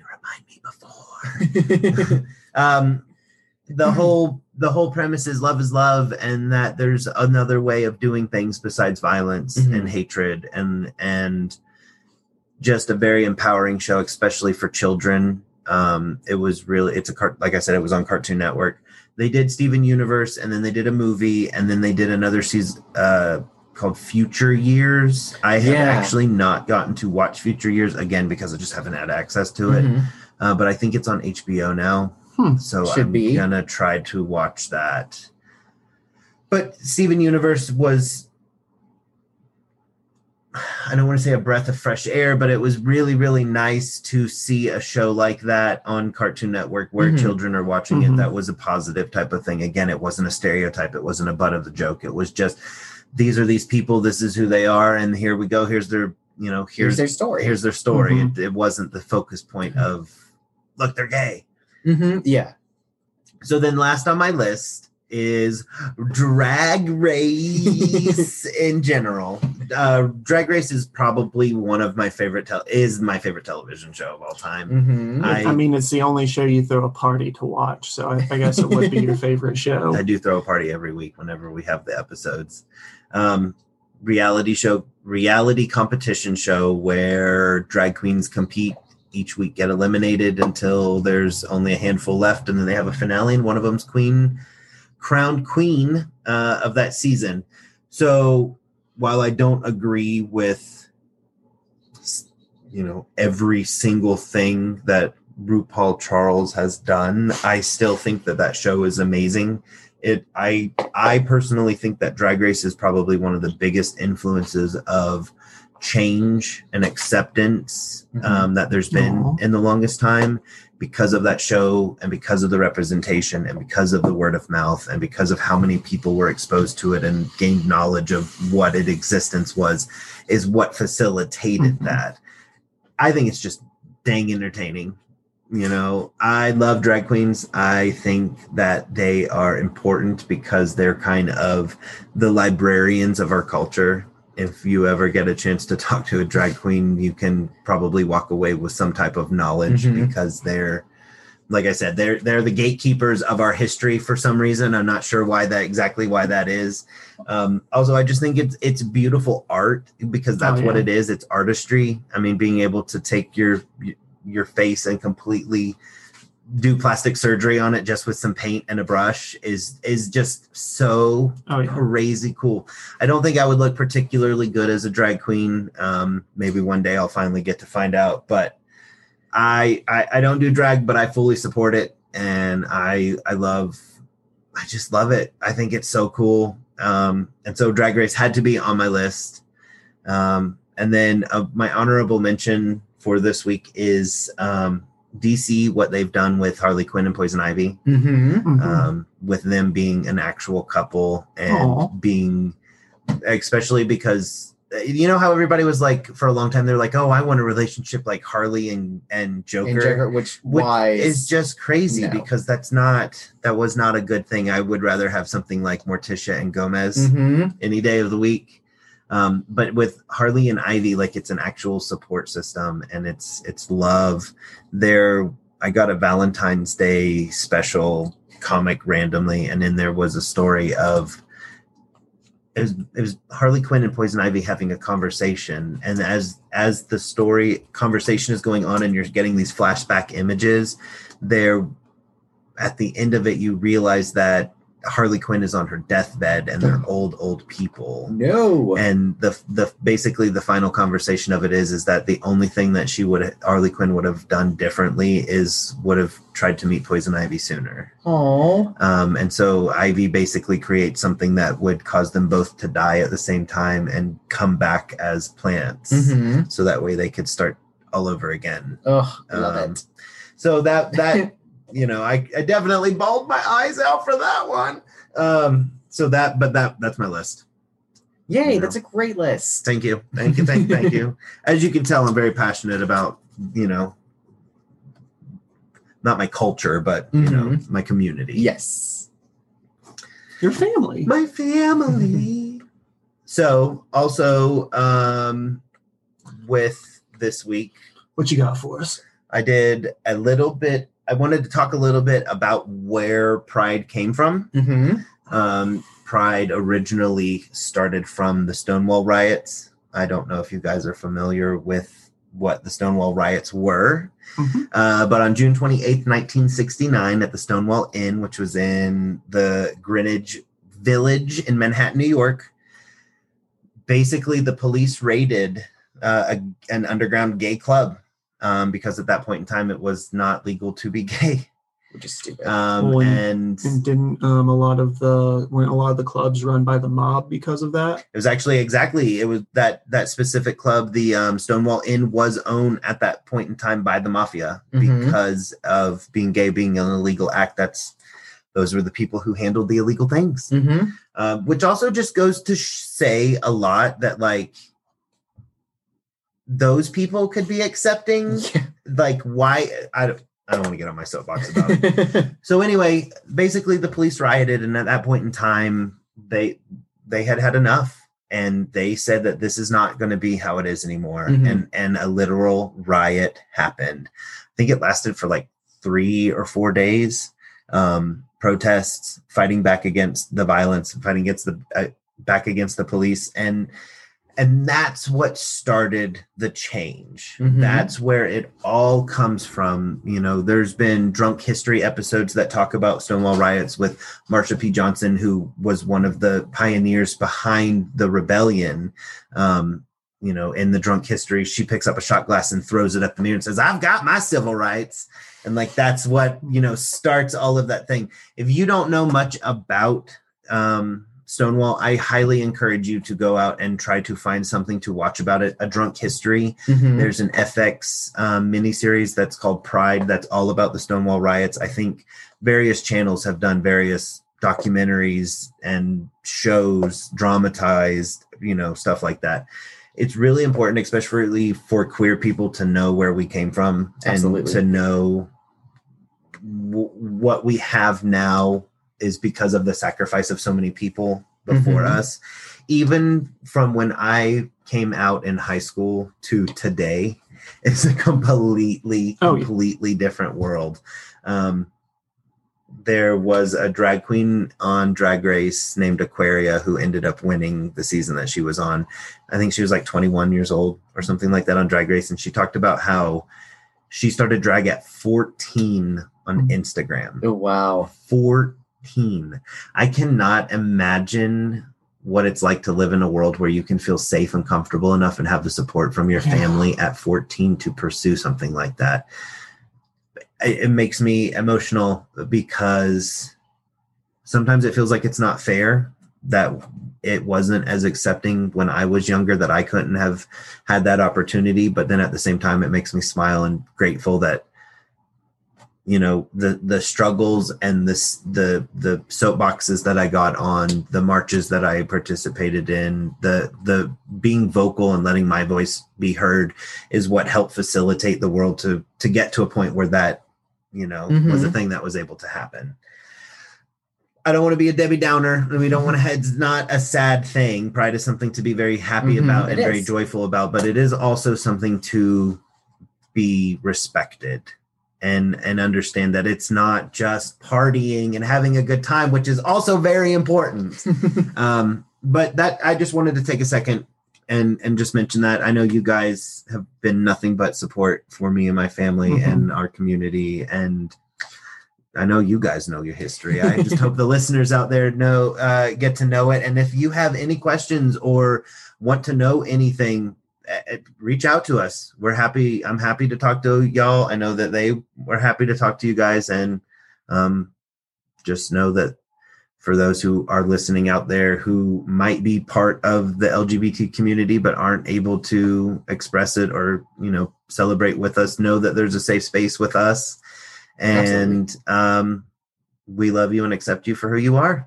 you remind me before?" um, the whole the whole premise is love is love, and that there's another way of doing things besides violence Mhm. and hatred, and and just a very empowering show, especially for children. Um, it was really it's a cart like I said, it was on Cartoon Network. They did Steven Universe, and then they did a movie, and then they did another season uh, called Future Years. I have Yeah. actually not gotten to watch Future Years again because I just haven't had access to it. Mhm. Uh, but I think it's on H B O now. Hmm. So Should I'm be. gonna try to watch that. But Steven Universe was, I don't want to say a breath of fresh air, but it was really, really nice to see a show like that on Cartoon Network where Mhm. children are watching Mhm. it. That was a positive type of thing. Again, it wasn't a stereotype. It wasn't a butt of the joke. It was just, these are these people. This is who they are. And here we go. Here's their, you know, Here's here's, their story. here's their story. Mhm. It, it wasn't the focus point of, look, they're gay. Mhm. Yeah. So then last on my list is Drag Race in general. Uh, Drag Race is probably one of my favorite, tel- is my favorite television show of all time. Mm-hmm. I, I mean, it's the only show you throw a party to watch, so I, I guess it would be your favorite show. I do throw a party every week whenever we have the episodes. Um, reality show, reality competition show where drag queens compete each week, get eliminated until there's only a handful left, and then they have a finale, and one of them's queen, crowned queen uh, of that season. So while I don't agree with, you know, every single thing that RuPaul Charles has done, I still think that that show is amazing. It, I, I personally think that Drag Race is probably one of the biggest influences of change and acceptance um, mm-hmm. that there's been Aww. in the longest time, because of that show and because of the representation and because of the word of mouth and because of how many people were exposed to it and gained knowledge of what its existence was, is what facilitated mm-hmm. that. I think it's just dang entertaining. You know, I love drag queens. I think that they are important because they're kind of the librarians of our culture. If you ever get a chance to talk to a drag queen, you can probably walk away with some type of knowledge mm-hmm. because they're, like I said, they're they're the gatekeepers of our history for some reason. I'm not sure why that exactly why that is. Um, also, I just think it's it's beautiful art because that's oh, yeah. what it is. It's artistry. I mean, being able to take your your face and completely do plastic surgery on it just with some paint and a brush is is just so oh, yeah. crazy cool. I don't think I would look particularly good as a drag queen. Um, maybe one day I'll finally get to find out, but I, I I don't do drag, but I fully support it, and I I love I just love it. I think it's so cool. Um, and so Drag Race had to be on my list. Um, and then uh, my honorable mention for this week is um, D C, what they've done with Harley Quinn and Poison Ivy, mm-hmm, mm-hmm. Um, with them being an actual couple and Aww. being, especially because, you know how everybody was like, for a long time, they're like, oh, I want a relationship like Harley and, and Joker, and Joker which, which why is just crazy no. because that's not, that was not a good thing. I would rather have something like Morticia and Gomez mm-hmm. any day of the week. Um, but with Harley and Ivy, like it's an actual support system and it's it's love. There, I got a Valentine's Day special comic randomly, and in there was a story of it was, it was Harley Quinn and Poison Ivy having a conversation, and as as the story conversation is going on, and you're getting these flashback images, there at the end of it, you realize that Harley Quinn is on her deathbed and they're old, old people. No. And the the basically the final conversation of it is is that the only thing that she would Harley Quinn would have done differently is would have tried to meet Poison Ivy sooner. Aww. Um, and so Ivy basically creates something that would cause them both to die at the same time and come back as plants. Mm-hmm. So that way they could start all over again. Oh, love um, it. So that that you know, I, I definitely bawled my eyes out for that one. Um, so that, but that that's my list. Yay, you know? That's a great list. Thank you. Thank you. Thank, thank you. As you can tell, I'm very passionate about, you know, not my culture, but, you mm-hmm. know, my community. Yes. Your family. My family. So also um, with this week. What you got for us? I did a little bit. I wanted to talk a little bit about where Pride came from. Mm-hmm. Um, Pride originally started from the Stonewall riots. I don't know if you guys are familiar with what the Stonewall riots were, mm-hmm. uh, but on June twenty-eighth, nineteen sixty-nine, at the Stonewall Inn, which was in the Greenwich Village in Manhattan, New York, basically the police raided uh, a, an underground gay club. Um, because at that point in time, it was not legal to be gay, which is stupid. Um, well, and, and didn't um, a lot of the weren't a lot of the clubs run by the mob because of that? It was actually exactly it was that that specific club, the um, Stonewall Inn, was owned at that point in time by the mafia mm-hmm. because of being gay being an illegal act. That's those were the people who handled the illegal things, mm-hmm. um, which also just goes to sh- say a lot that like. Those people could be accepting, yeah. like why? I I don't want to get on my soapbox about it. So anyway, basically the police rioted, and at that point in time, they they had had enough, and they said that this is not going to be how it is anymore. Mm-hmm. And and a literal riot happened. I think it lasted for like three or four days. Um, protests, fighting back against the violence, fighting against the uh, back against the police, and and that's what started the change. Mm-hmm. That's where it all comes from. You know, there's been drunk history episodes that talk about Stonewall riots with Marsha P. Johnson, who was one of the pioneers behind the rebellion. Um, you know, in the drunk history, she picks up a shot glass and throws it at the mirror and says, "I've got my civil rights." And like, that's what, you know, starts all of that thing. If you don't know much about um, Stonewall, I highly encourage you to go out and try to find something to watch about it. A Drunk History. Mm-hmm. There's an F X um, miniseries that's called Pride. That's all about the Stonewall riots. I think various channels have done various documentaries and shows, dramatized, you know, stuff like that. It's really important, especially for queer people, to know where we came from. Absolutely. And to know w- what we have now is because of the sacrifice of so many people before mm-hmm. us. Even from when I came out in high school to today, it's a completely, oh, completely yeah. different world. Um, there was a drag queen on Drag Race named Aquaria who ended up winning the season that she was on. I think she was like twenty-one years old or something like that on Drag Race. And she talked about how she started drag at fourteen on Instagram. Oh, wow. fourteen. I cannot imagine what it's like to live in a world where you can feel safe and comfortable enough and have the support from your family at fourteen to pursue something like that. It makes me emotional because sometimes it feels like it's not fair that it wasn't as accepting when I was younger, that I couldn't have had that opportunity. But then at the same time, it makes me smile and grateful that, you know, the, the struggles and this, the, the soapboxes that I got on, the marches that I participated in, the, the being vocal and letting my voice be heard is what helped facilitate the world to, to get to a point where that, you know, mm-hmm. was a thing that was able to happen. I don't want to be a Debbie Downer. We don't want to, it's not a sad thing. Pride is something to be very happy mm-hmm. about and is. very joyful about, but it is also something to be respected and, and understand that it's not just partying and having a good time, which is also very important. um, but that, I just wanted to take a second and, and just mention that. I know you guys have been nothing but support for me and my family mm-hmm. and our community. And I know you guys know your history. I just hope the listeners out there know, uh, get to know it. And if you have any questions or want to know anything, uh, reach out to us. We're happy. I'm happy to talk to y'all. I know that they were happy to talk to you guys. And um, just know that for those who are listening out there who might be part of the L G B T community but aren't able to express it or, you know, celebrate with us, know that there's a safe space with us. And um, we love you and accept you for who you are.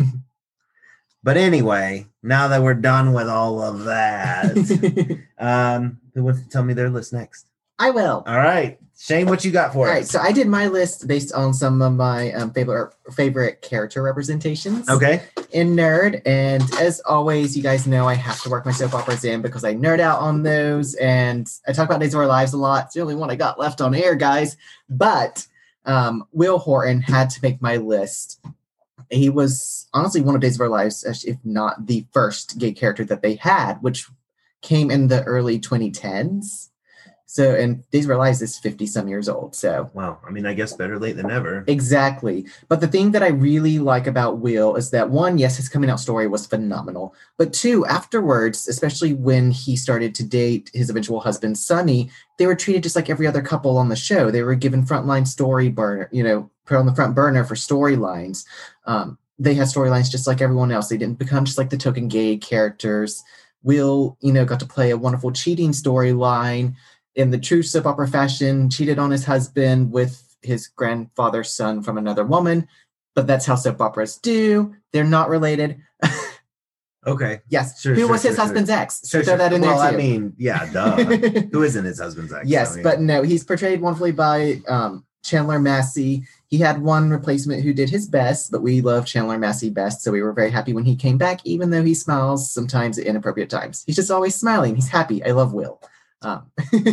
But anyway, now that we're done with all of that, um, who wants to tell me their list next? I will. All right. Shane, what you got for all us? All right. So I did my list based on some of my um, favorite favorite character representations. Okay. In Nerd. And as always, you guys know I have to work my soap operas in because I nerd out on those. And I talk about Days of Our Lives a lot. It's the only one I got left on air, guys. But um, Will Horton had to make my list. He was honestly one of Days of Our Lives, if not the first gay character that they had, which came in the early twenty tens. So, and Days of Our Lives is fifty some years old. So, wow. I mean, I guess better late than never. Exactly. But the thing that I really like about Will is that one, yes, his coming out story was phenomenal. But two, afterwards, especially when he started to date his eventual husband, Sonny, they were treated just like every other couple on the show. They were given frontline story burner, you know, put on the front burner for storylines. Um, they had storylines just like everyone else. They didn't become just like the token gay characters. Will, you know, got to play a wonderful cheating storyline. In the true soap opera fashion, cheated on his husband with his grandfather's son from another woman. But that's how soap operas do. They're not related. Okay. Yes. Sure, Who sure, was his sure, husband's sure. ex? Sure, Throw sure. that in well, there too. I mean, yeah, duh. Who isn't his husband's ex? Yes, I mean. but no, he's portrayed wonderfully by um, Chandler Massey. He had one replacement who did his best, but we love Chandler Massey best, so we were very happy when he came back, even though he smiles sometimes at inappropriate times. He's just always smiling. He's happy. I love Will. Um,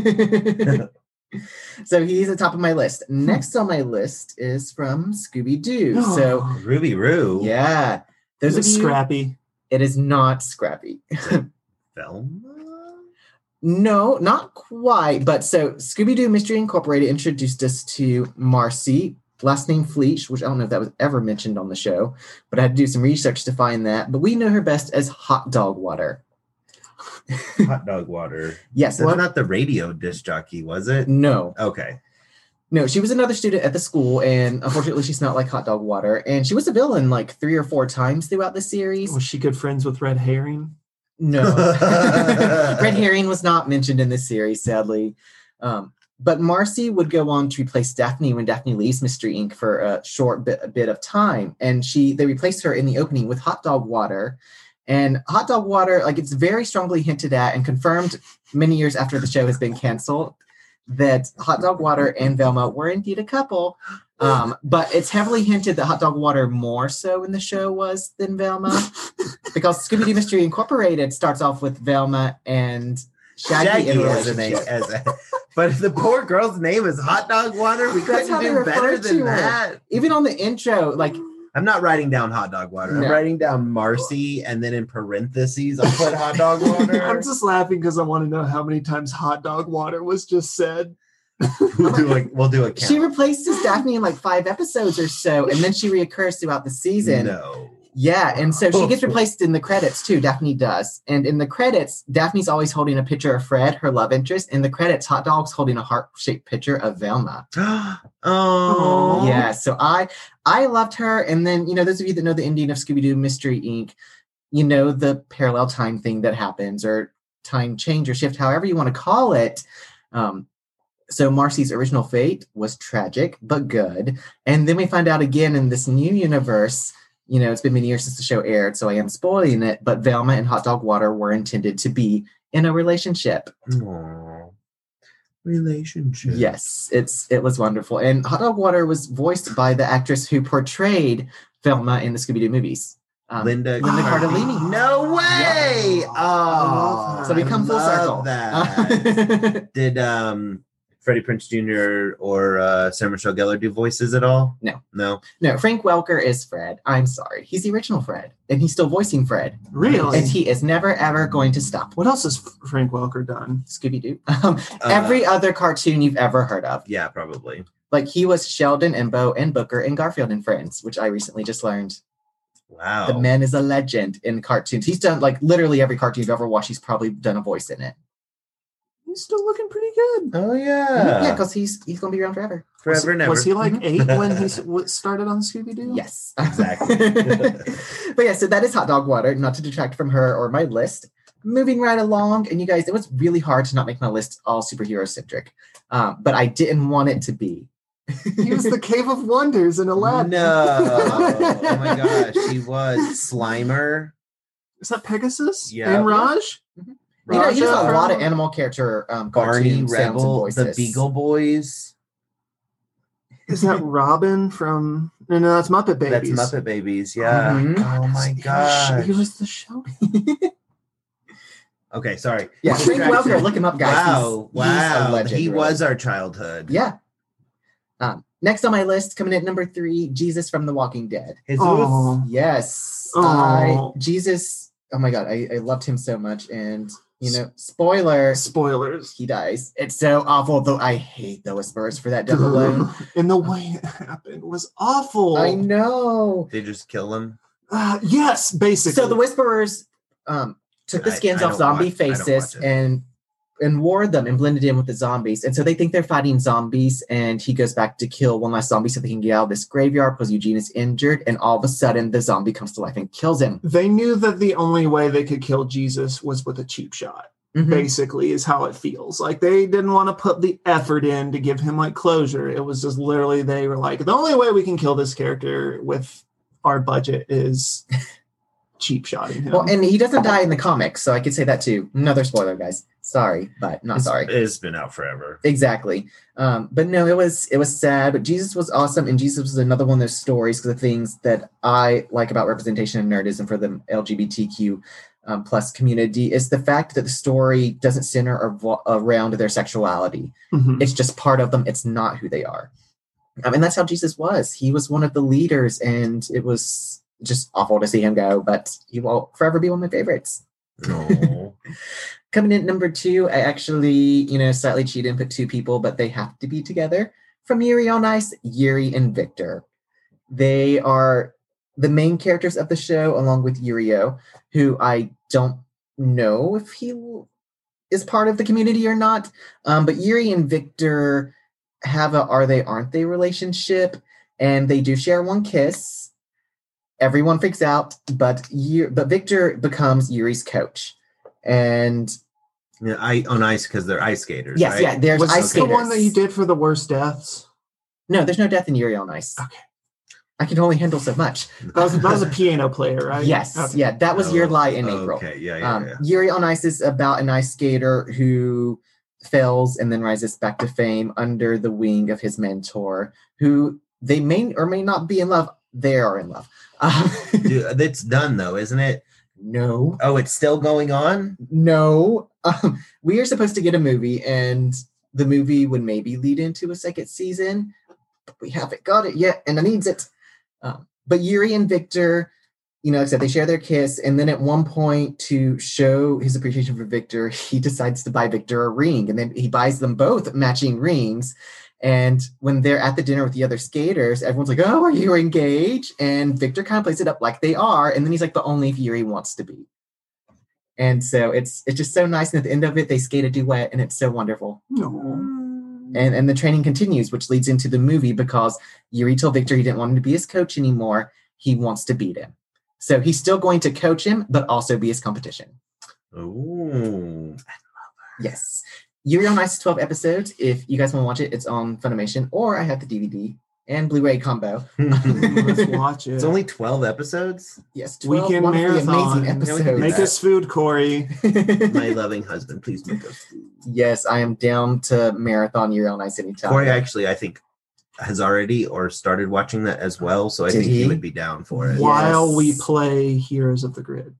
so he's at the top of my list. Next on my list is from Scooby-Doo. Oh. So Ruby Roo. yeah, those of It's you, Scrappy. it is not Scrappy. Velma? No, not quite. But so Scooby-Doo Mystery Incorporated introduced us to Marcy, last name Fleech, which I don't know if that was ever mentioned on the show, but I had to do some research to find that. But we know her best as Hot Dog Water. Hot Dog Water. Yes. That's not the radio disc jockey, was it? No. Okay. No, she was another student at the school, and unfortunately she smelled like hot dog water. And she was a villain like three or four times throughout the series. Was she good friends with Red Herring? No. Red Herring was not mentioned in this series, sadly. Um, but Marcy would go on to replace Daphne when Daphne leaves Mystery Incorporated for a short bit, a bit of time. And she they replaced her in the opening with Hot Dog Water. And Hot Dog Water, like it's very strongly hinted at and confirmed many years after the show has been canceled that Hot Dog Water and Velma were indeed a couple. Um, but it's heavily hinted that Hot Dog Water more so in the show was than Velma. Because Scooby-Doo Mystery Incorporated starts off with Velma and Shaggy, Shaggy in a as a name. relationship. As a, but the poor girl's name is Hot Dog Water. We That's couldn't how they do refer better to than her. that. Even on the intro, like I'm not writing down Hot Dog Water. I'm No. writing down Marcy, and then in parentheses, I'll put Hot Dog Water. I'm just laughing because I want to know how many times hot dog water was just said. we'll do a, we'll do a count. she replaces Daphne in like five episodes or so, and then she reoccurs throughout the season. No. Yeah, and so she gets replaced in the credits too. Daphne does, and in the credits, Daphne's always holding a picture of Fred, her love interest. In the credits, Hot Dog's holding a heart-shaped picture of Velma. Oh. Yeah, so I I loved her, and then you know those of you that know the ending of Scooby-Doo Mystery Incorporated, you know the parallel time thing that happens, or time change or shift, however you want to call it. Um, so Marcy's original fate was tragic but good, and then we find out again in this new universe. You know, it's been many years since the show aired, so I am spoiling it, but Velma and Hot Dog Water were intended to be in a relationship. Aww. Relationship. Yes, it's it was wonderful. And Hot Dog Water was voiced by the actress who portrayed Velma in the Scooby-Doo movies. Um, Linda, Linda Cardellini. No way! Yep. Oh, So we come full I circle. love that. Did um, Freddie Prinze Junior or uh, Sarah Michelle Gellar do voices at all? No. No? No, Frank Welker is Fred. I'm sorry. He's the original Fred. And he's still voicing Fred. Really? And he is never, ever going to stop. What else has Frank Welker done? Scooby-Doo. Um, Uh, every other cartoon you've ever heard of. Yeah, probably. Like he was Sheldon and Bo and Booker and Garfield and Friends, which I recently just learned. Wow. The man is a legend in cartoons. He's done like literally every cartoon you've ever watched. He's probably done a voice in it. He's still looking pretty good. Oh, Yeah, yeah. because he's he's gonna be around forever. Forever was, and ever. Was he like Mhm. eight when he s- w- started on Scooby-Doo? Yes, Exactly. But yeah, so that is Hot Dog Water. Not to detract from her or my list. Moving right along, and you guys, it was really hard to not make my list all superhero centric, um, but I didn't want it to be. He was the Cave of Wonders in Aladdin. No. Oh, my gosh. He was Slimer. Is that Pegasus? Yeah. And Raj? You know, he does Raja a lot of from- animal character um, Barney cartoon sounds and Rebel. The voices. Beagle Boys. Is that Robin from? No, no, that's Muppet That's Babies. Muppet Babies. Yeah. Mhm. Oh, my gosh. He was the show. Okay, sorry. Yeah, Frank Distraction. Welker, look him up, guys. Wow. He's- he's a wow. legend, he really. was our childhood. Yeah. Um, next on my list, coming at number three, Jesus from The Walking Dead. Jesus. Oh. Yes. Oh. I, Jesus, oh my God, I, I loved him so much. And, you know, spoiler, Spoilers. he dies. It's so awful, though I hate the Whisperers for that death alone. And the way it happened was awful. I know. They just kill him. Uh, yes, basically. So the Whisperers um, took the I- skins I off don't zombie watch- I don't faces watch it. and and wore them and blended in with the zombies. And so they think they're fighting zombies, and he goes back to kill one last zombie so they can get out of this graveyard because Eugene is injured, and all of a sudden the zombie comes to life and kills him. They knew that the only way they could kill Jesus was with a cheap shot. Mhm. Basically, is how it feels. Like they didn't want to put the effort in to give him like closure. It was just literally they were like, the only way we can kill this character with our budget is cheap shotting him. Well, and he doesn't die in the comics, so I could say that too. Another spoiler, guys. Sorry, but not It's- sorry. It's been out forever. Exactly. Um, but no, it was it was sad, but Jesus was awesome, and Jesus was another one of those stories because the things that I like about representation and nerdism for the L G B T Q um, plus community is the fact that the story doesn't center ar- around their sexuality. Mhm. It's just part of them. It's not who they are. I mean, that's how Jesus was. He was one of the leaders, and it was just awful to see him go, but he will forever be one of my favorites. No. Coming in at number two, I actually, you know, slightly cheated and put two people, but they have to be together. From Yuri on Ice, Yuri and Victor. They are the main characters of the show, along with Yurio, who I don't know if he is part of the community or not. Um, but Yuri and Victor have a are they, aren't they relationship, and they do share one kiss. Everyone freaks out, but Yuri, but Victor becomes Yuri's coach. And Yeah, I on ice because they're ice skaters. yes, right? yeah, there's Was ice this skaters. the one that you did for the worst deaths? No, there's no death in Yuri on Ice. Okay. I can only handle so much. That was that was a piano player, right? Yes, Okay. yeah, that was Oh, Your Lie in April. Okay, yeah, yeah, Um, yeah. Yuri on Ice is about an ice skater who fails and then rises back to fame under the wing of his mentor, who they may or may not be in love. They are in love. Um, Dude, it's done though, isn't it? no, Oh, it's still going on? no. Um, we are supposed to get a movie, and the movie would maybe lead into a second season, but we haven't got it yet, and I needs it. Um, but Yuri and Victor, you know, like I said, they share their kiss, and then at one point, to show his appreciation for Victor, he decides to buy Victor a ring, and then he buys them both matching rings. And when they're at the dinner with the other skaters, everyone's like, "Oh, are you engaged?" And Victor kind of plays it up like they are, and then he's like, "But only if Yuri wants to be." And so it's it's just so nice. And at the end of it, they skate a duet, and it's so wonderful. No. And and the training continues, which leads into the movie because Yuri told Victor he didn't want him to be his coach anymore. He wants to beat him. So he's still going to coach him, but also be his competition. Ooh. Yes. Yuri on Ice is twelve episodes. If you guys want to watch it, it's on Funimation, or I have the D V D and Blu-ray combo. Let's watch it. It's only twelve episodes? Yes, twelve Weekend wonderfully marathon. amazing Yeah, we can do episodes. Make that. us food, Corey. My loving husband, please make us food. Yes, I am down to marathon Yuri on Ice anytime. Corey actually, I think, has already or started watching that as well, so I Did think he? he? would be down for it. While Yes. we play Heroes of the Grid.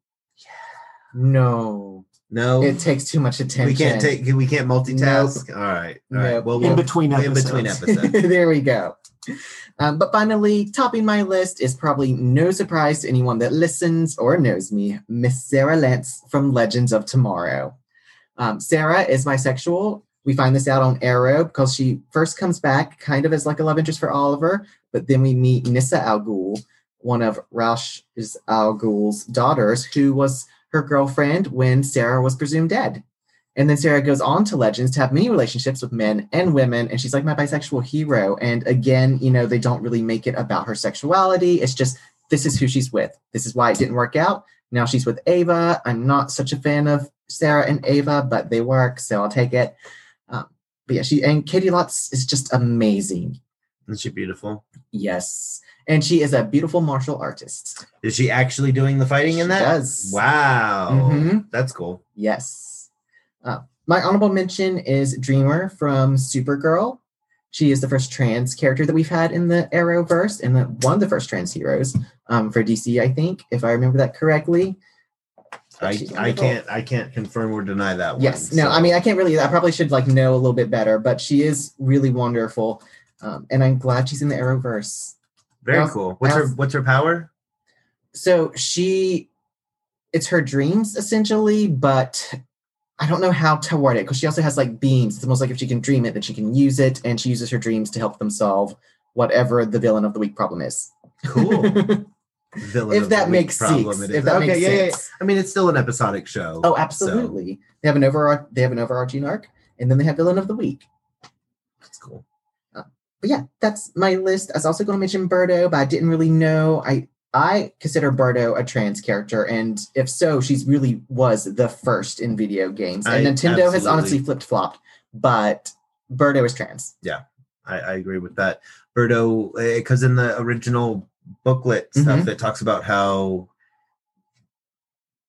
No, No, it takes too much attention. we can't take. We can't multitask. All right, all right. Nope. Well, In we'll between in episodes. between episodes. There we go. Um, but finally, topping my list is probably no surprise to anyone that listens or knows me, Miss Sarah Lentz from Legends of Tomorrow. Um, Sarah is bisexual. We find this out on Arrow because she first comes back kind of as like a love interest for Oliver, but then we meet Nissa Al Ghul, one of Rausch Al Ghul's daughters, who was her girlfriend when Sarah was presumed dead. And then Sarah goes on to Legends to have many relationships with men and women, and she's like my bisexual hero. And again, you know, they don't really make it about her sexuality. It's just, this is who she's with. This is why it didn't work out. Now she's with Ava. I'm not such a fan of Sarah and Ava, but they work, so I'll take it. Um, but yeah, she and Katie Lotz is just amazing. Isn't she beautiful? Yes. And she is a beautiful martial artist. Is she actually doing the fighting in She that? does. Wow, Mhm. that's cool. Yes. Uh, my honorable mention is Dreamer from Supergirl. She is the first trans character that we've had in the Arrowverse, and the, one of the first trans heroes um, for D C, I think, if I remember that correctly. I, She's I wonderful. can't I can't confirm or deny that one. Yes. No, so- I mean, I can't really, I probably should like know a little bit better, but she is really wonderful. Um, and I'm glad she's in the Arrowverse. very I also- cool. What's I her also- What's her power? So she, it's her dreams essentially, but I don't know how to word it because she also has like beams. It's almost like if she can dream it, that she can use it, and she uses her dreams to help them solve whatever the villain of the week problem is. Cool. Villain If of the that week makes problem sense. it is. If that okay, makes yeah, yeah, yeah. sense. I mean, it's still an episodic show. Oh, absolutely. They have an over they have an overarching arc, and then they have villain of the week. That's cool. But yeah, that's my list. I was also going to mention Birdo, but I didn't really know. I I consider Birdo a trans character, and if so, she's really was the first in video games. And I- Nintendo has absolutely. honestly flipped flopped, but Birdo is trans. I, I agree with that. Birdo, because in the original booklet stuff, Mhm. it talks about how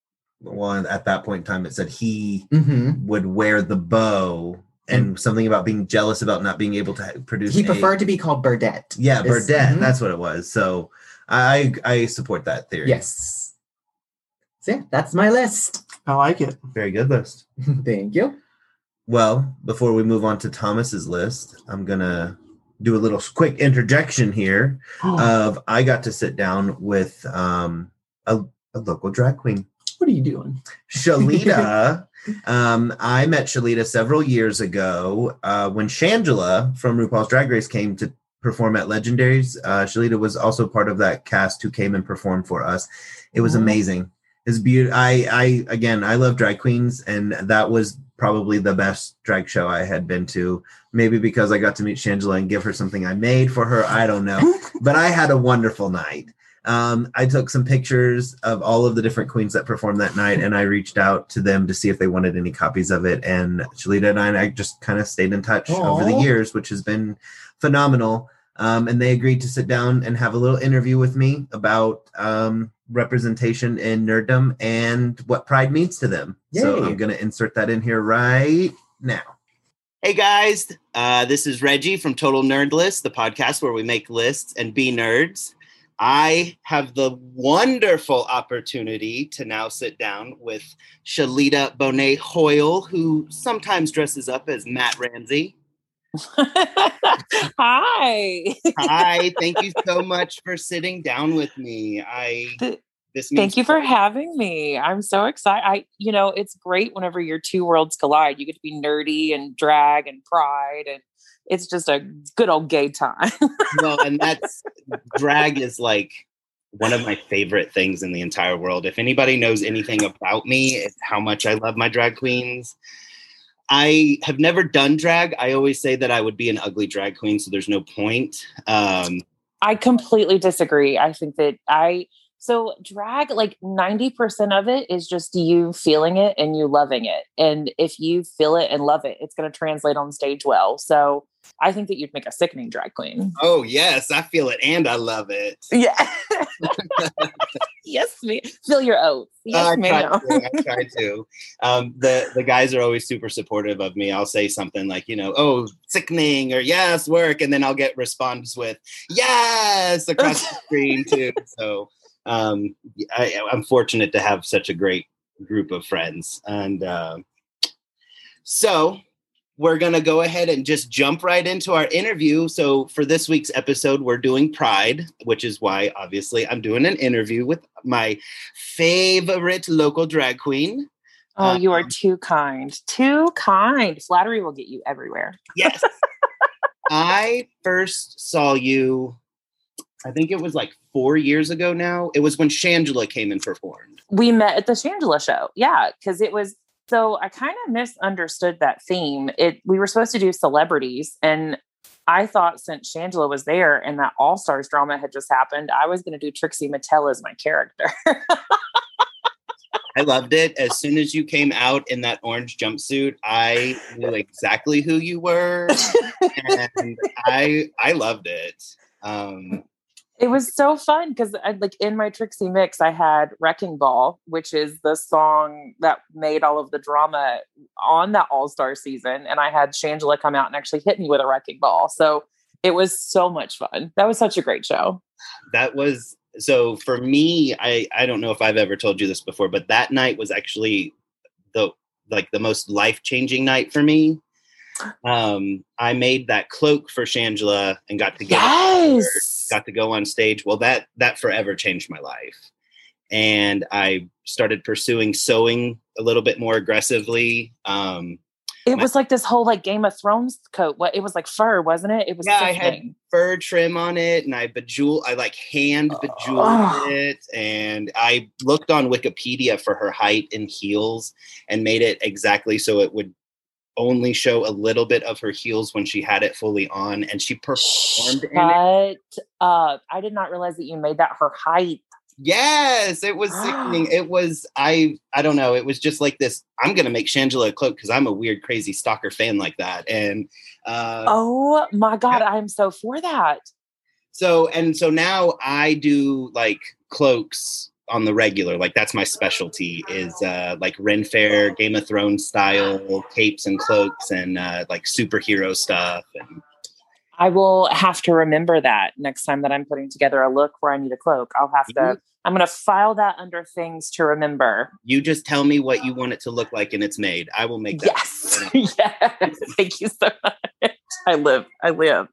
one at that point in time, it said he Mm-hmm. would wear the bow, and And- something about being jealous about not being able to ha- produce. He a- preferred to be called Burdett. Yeah, Is- Burdett. mhm. That's what it was. So I I support that theory. Yes. So yeah, that's my list. I like it. Very good list. Thank you. Well, before we move on to Thomas's list, I'm gonna do a little quick interjection here. Of I got to sit down with um, a, a local drag queen, What are you doing? Shalita. um, I met Shalita several years ago uh, when Shangela from RuPaul's Drag Race came to perform at Legendaries. Uh, Shalita was also part of that cast who came and performed for us. It was Oh. amazing. It's beautiful. I, I, again, I love drag queens, and that was probably the best drag show I had been to. Maybe because I got to meet Shangela and give her something I made for her. I don't know. But I had a wonderful night. Um, I took some pictures of all of the different queens that performed that night, and I reached out to them to see if they wanted any copies of it. And Shalita and I, and I just kind of stayed in touch Aw. over the years, which has been phenomenal. Um, and they agreed to sit down and have a little interview with me about um, representation in nerddom and what Pride means to them. So Yay. I'm going to insert that in here right now. Hey guys, uh, this is Reggie from Total Nerd List, the podcast where we make lists and be nerds. I have the wonderful opportunity to now sit down with Shalita Bonet Hoyle, who sometimes dresses up as Matt Ramsey. Hi. Hi, thank you so much for sitting down with me. I Th- this means Thank you for having me. I'm so excited. I, you know, it's great whenever your two worlds collide. You get to be nerdy and drag and pride, and it's just a good old gay time. Well, and that's drag is like one of my favorite things in the entire world. If anybody knows anything about me, it's how much I love my drag queens. I have never done drag. I always say that I would be an ugly drag queen, so there's no point. Um, I completely disagree. I think that I, so drag, like ninety percent of it is just you feeling it and you loving it. And if you feel it and love it, it's going to translate on stage well. So I think that you'd make a sickening drag queen. oh, yes, I feel it and I love it. Yeah. Yes, ma'am. Feel your oats. Yes, I try ma'am. to. I try to. Um, the, the guys are always super supportive of me. I'll say something like, you know, oh, sickening or yes, work. And then I'll get response with yes across the screen too. So um, I, I'm fortunate to have such a great group of friends. And uh, so we're going to go ahead and just jump right into our interview. So for this week's episode, we're doing Pride, which is why obviously I'm doing an interview with my favorite local drag queen. Oh, you are Um, too kind. Too kind. Flattery will get you everywhere. Yes. I first saw you, I think it was like four years ago now. It was when Shangela came and performed. We met at the Shangela show. Yeah, because it was, so I kind of misunderstood that theme. It we were supposed to do celebrities, and I thought since Shangela was there and that All Stars drama had just happened, I was going to do Trixie Mattel as my character. I loved it. As soon as you came out in that orange jumpsuit, I knew exactly who you were. And I I loved it. Um, It was so fun because I like in my Trixie mix, I had Wrecking Ball, which is the song that made all of the drama on that All-Star season. And I had Shangela come out and actually hit me with a wrecking ball. So it was so much fun. That was such a great show. that was so for me, I, I don't know if I've ever told you this before, but that night was actually the like the most life-changing night for me. Um, I made that cloak for Shangela and got to get Yes. got to go on stage. Well, that that forever changed my life. And I started pursuing sewing a little bit more aggressively. Um, It was like this whole like Game of Thrones coat. What it was like fur, wasn't it? It was yeah, I had sickening. fur trim on it, and I bejeweled, I like hand bejeweled Oh. it, and I looked on Wikipedia for her height in heels and made it exactly so it would only show a little bit of her heels when she had it fully on, and she performed in it. Shut up. I did not realize that you made that her height. Yes, it was sickening. It was, I I don't know, it was just like this, I'm going to make Shangela a cloak because I'm a weird, crazy stalker fan like that. And uh, Oh my God, I'm so for that. so, and so now I do like cloaks on the regular. Like that's my specialty is uh, like Ren Fair, Game of Thrones style capes and cloaks and uh, like superhero stuff. And I will have to remember that next time that I'm putting together a look where I need a cloak. I'll have to, I'm going to file that under things to remember. You just tell me what you want it to look like and it's made. I will make that. Yes. Yes. Thank you so much. I live, I live.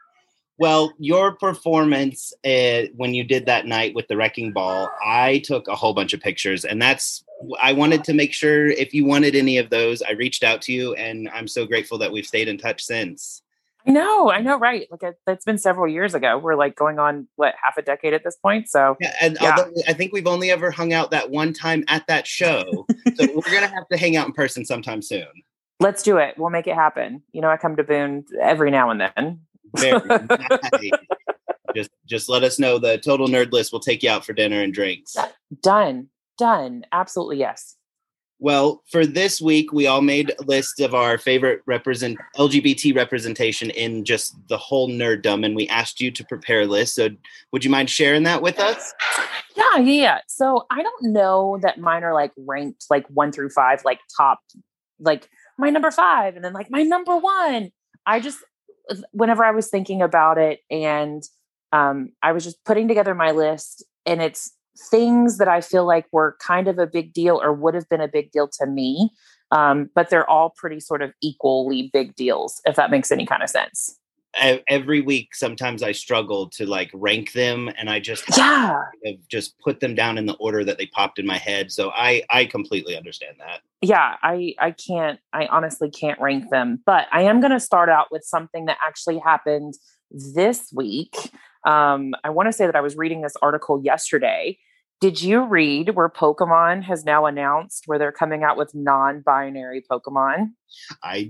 Well, your performance uh, when you did that night with the Wrecking Ball, I took a whole bunch of pictures, and that's, I wanted to make sure if you wanted any of those, I reached out to you, and I'm so grateful that we've stayed in touch since. I know, I know, right? Like it, that's been several years ago. We're like going on what, half a decade at this point. So yeah, and yeah. although I think we've only ever hung out that one time at that show, so we're gonna have to hang out in person sometime soon. Let's do it. We'll make it happen. You know, I come to Boone every now and then. Very nice. Just, just let us know. The Total Nerd List will take you out for dinner and drinks. Done, done. Absolutely, yes. Well, for this week, we all made a list of our favorite represent L G B T representation in just the whole nerddom, and we asked you to prepare a list. So, would you mind sharing that with us? Yeah, yeah. So, I don't know that mine are like ranked like one through five, like top, like my number five, and then like my number one. I just, whenever I was thinking about it, and um, I was just putting together my list, and it's things that I feel like were kind of a big deal or would have been a big deal to me. Um, but they're all pretty sort of equally big deals, if that makes any kind of sense. Every week, sometimes I struggle to like rank them, and I just yeah, have just put them down in the order that they popped in my head. So I, I completely understand that. Yeah, I, I can't, I honestly can't rank them, but I am going to start out with something that actually happened this week. Um, I want to say that I was reading this article yesterday. Did you read where Pokemon has now announced where they're coming out with non-binary Pokemon? I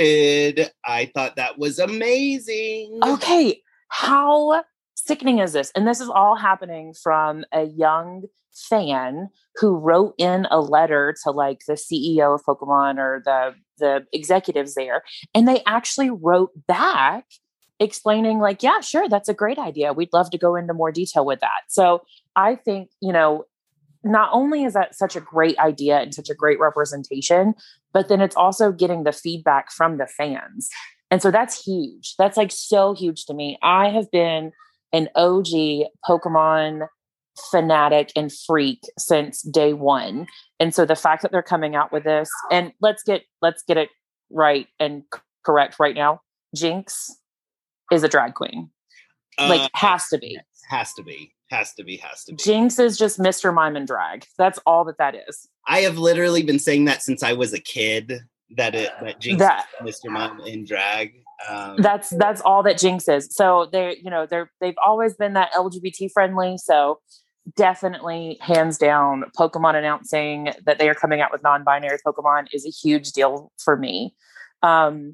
did. I thought that was amazing. Okay. How sickening is this? And this is all happening from a young fan who wrote in a letter to like the C E O of Pokemon or the, the executives there. And they actually wrote back explaining like, yeah, sure, that's a great idea. We'd love to go into more detail with that. So I think, you know, not only is that such a great idea and such a great representation, but then it's also getting the feedback from the fans. And so that's huge. That's like so huge to me. I have been an O G Pokemon fanatic and freak since day one. And so the fact that they're coming out with this, and let's get, let's get it right and c- correct right now. Jinx is a drag queen. Like, uh, has to be. Has to be. Has to be. Has to be. Jinx is just Mister Mime and drag. That's all that that is. I have literally been saying that since I was a kid, that it that Jinx that, is Mister Mime in drag. Um, that's that's all that Jinx is. So they're, you know, they're they've always been that L G B T friendly. So definitely, hands down, Pokemon announcing that they are coming out with non-binary Pokemon is a huge deal for me. Um,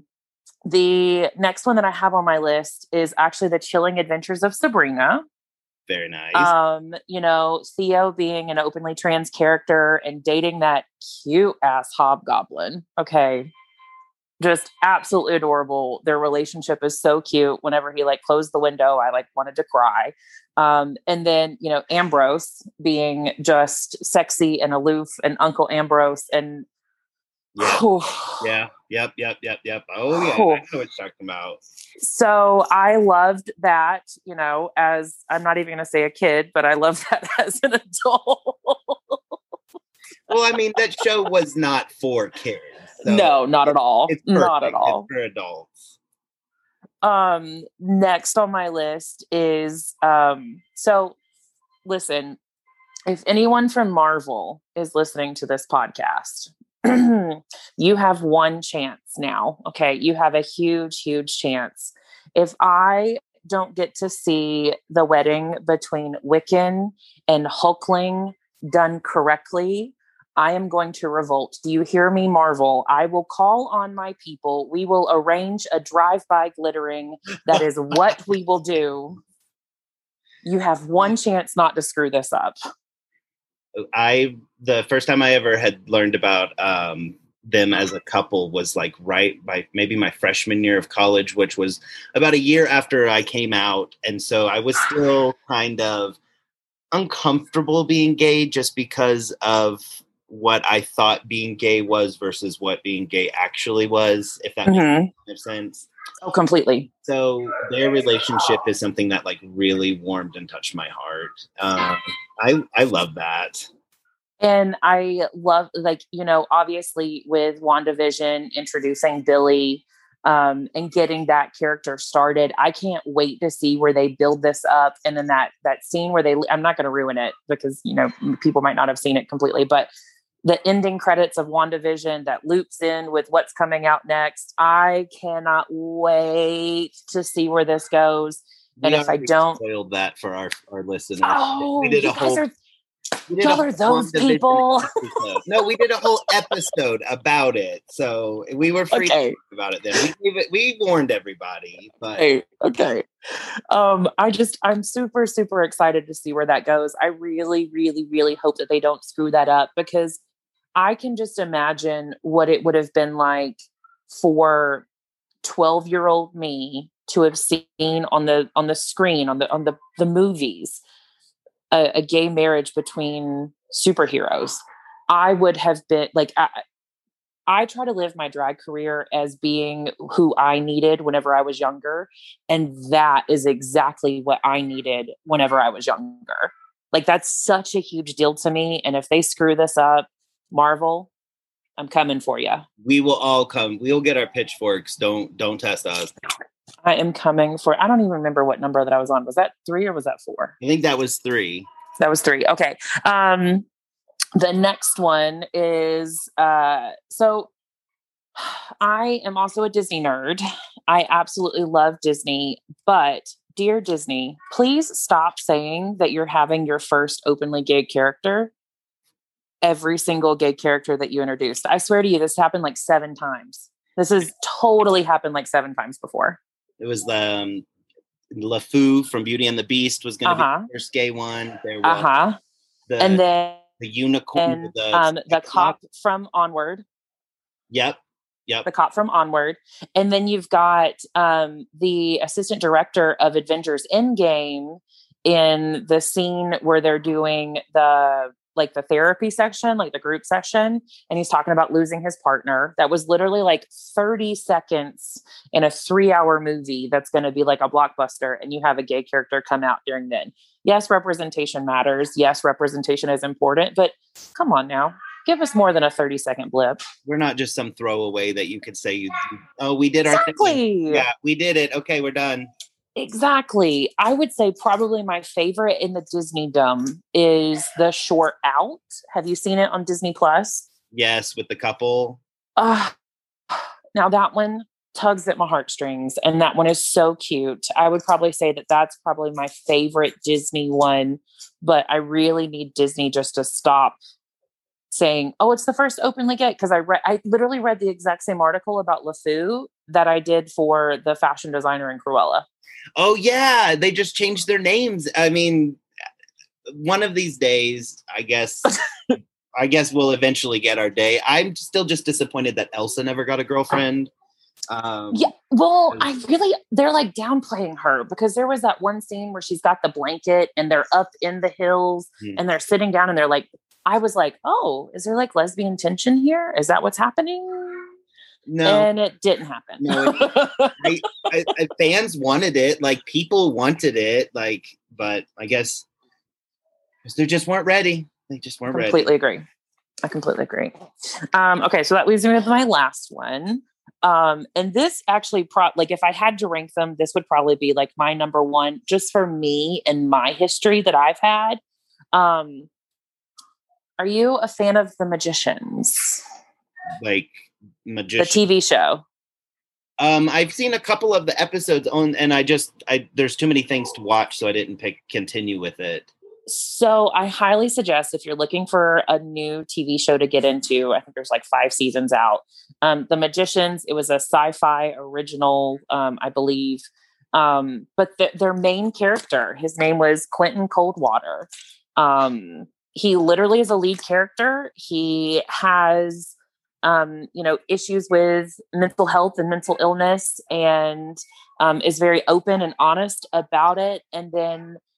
The next one that I have on my list is actually The Chilling Adventures of Sabrina. Very nice. Um, you know, Theo being an openly trans character and dating that cute ass hobgoblin. Okay. Just absolutely adorable. Their relationship is so cute. Whenever he like closed the window, I like wanted to cry. Um, and then, you know, Ambrose being just sexy and aloof, and Uncle Ambrose and yeah. yeah. Yep. Yep. Yep. Yep. Oh yeah. Cool. I know what you're talking about. So I loved that, you know, as I'm not even going to say a kid, but I loved that as an adult. Well, I mean, that show was not for kids. So no, not at all. It's not at all. It's for adults. Um, next on my list is, um, so listen, if anyone from Marvel is listening to this podcast, you have one chance now. Okay. You have a huge, huge chance. If I don't get to see the wedding between Wiccan and Hulkling done correctly, I am going to revolt. Do you hear me, Marvel? I will call on my people. We will arrange a drive-by glittering. That is what we will do. You have one chance not to screw this up. I the first time I ever had learned about um, them as a couple was like right by maybe my freshman year of college, which was about a year after I came out, and so I was still kind of uncomfortable being gay just because of what I thought being gay was versus what being gay actually was, if that Mhm. makes sense. Oh, completely. So their relationship is something that like really warmed and touched my heart. Um, I I love that. And I love, like, you know, obviously with WandaVision introducing Billy um, and getting that character started, I can't wait to see where they build this up. And then that that scene where they, I'm not going to ruin it because, you know, people might not have seen it completely, but the ending credits of WandaVision that loops in with what's coming out next. I cannot wait to see where this goes. And We if I already don't, spoiled that for our, our listeners. oh, we did you a guys whole are, we did y'all a are whole those WandaVision people. episode. No, we did a whole episode about it. So we were free Okay. to talk about it then. We gave it, we warned everybody, but Okay. Okay. Um, I just, I'm super, super excited to see where that goes. I really, really, really hope that they don't screw that up because I can just imagine what it would have been like for twelve year old me to have seen on the, on the screen, on the, on the, the movies, a, a gay marriage between superheroes. I would have been like, I, I try to live my drag career as being who I needed whenever I was younger. And that is exactly what I needed whenever I was younger. Like, that's such a huge deal to me. And if they screw this up, Marvel, I'm coming for you. we will all come. We'll get our pitchforks. Don't don't test us. I am coming for, I don't even remember what number that I was on. Was that three or was that four? I think that was three. That was three. Okay. Um, the next one is, uh, so I am also a Disney nerd. I absolutely love Disney, but dear Disney, please stop saying that you're having your first openly gay character every single gay character that you introduced. I swear to you, this happened like seven times. This has totally happened like seven times before. It was the um, LeFou from Beauty and the Beast was going to Uh-huh. be the first gay one. There was Uh-huh. the, And then the unicorn. and, the, um, the cop from Onward. Yep. Yep. The cop from Onward. And then you've got um, the assistant director of Avengers Endgame in the scene where they're doing the like the therapy section, like the group section. And he's talking about losing his partner. That was literally like thirty seconds in a three hour movie. That's going to be like a blockbuster. And you have a gay character come out during then. Yes, representation matters. Yes, representation is important, but come on now. Give us more than a thirty second blip. We're not just some throwaway that you could say, you, oh, we did our Exactly. thing. Yeah, we did it. Okay, we're done. Exactly. I would say probably my favorite in the Disneydom is the short Out. Have you seen it on Disney Plus? Yes, with the couple. Uh, now that one tugs at my heartstrings, and that one is so cute. I would probably say that that's probably my favorite Disney one, but I really need Disney just to stop saying, oh, it's the first openly gay. Because I read, I literally read the exact same article about LeFou that I did for the fashion designer in Cruella. Oh yeah, they just changed their names. I mean, one of these days, I guess, I guess we'll eventually get our day. I'm still just disappointed that Elsa never got a girlfriend. Um, yeah, well, I really, they're like downplaying her because there was that one scene where she's got the blanket and they're up in the hills hmm. and they're sitting down and they're like, I was like, oh, is there like lesbian tension here? Is that what's happening? No, and it didn't happen. No, it, I, I, I, fans wanted it. Like people wanted it. Like, but I guess they just weren't ready. They just weren't I completely ready. agree. I completely agree. Um, okay, so that leaves me with my last one. Um, and this actually, pro- like, if I had to rank them, this would probably be like my number one, just for me and my history that I've had. Um, are you a fan of The Magicians? Like. Magician. The T V show. Um, I've seen a couple of the episodes on, and I just, I there's too many things to watch, so I didn't pick continue with it. So I highly suggest if you're looking for a new T V show to get into, I think there's like five seasons out. Um, The Magicians. It was a sci-fi original, um, I believe. Um, but the, their main character, his name was Quentin Coldwater. Um, he literally is a lead character. He has. Um, you know, issues with mental health and mental illness and um, is very open and honest about it. And then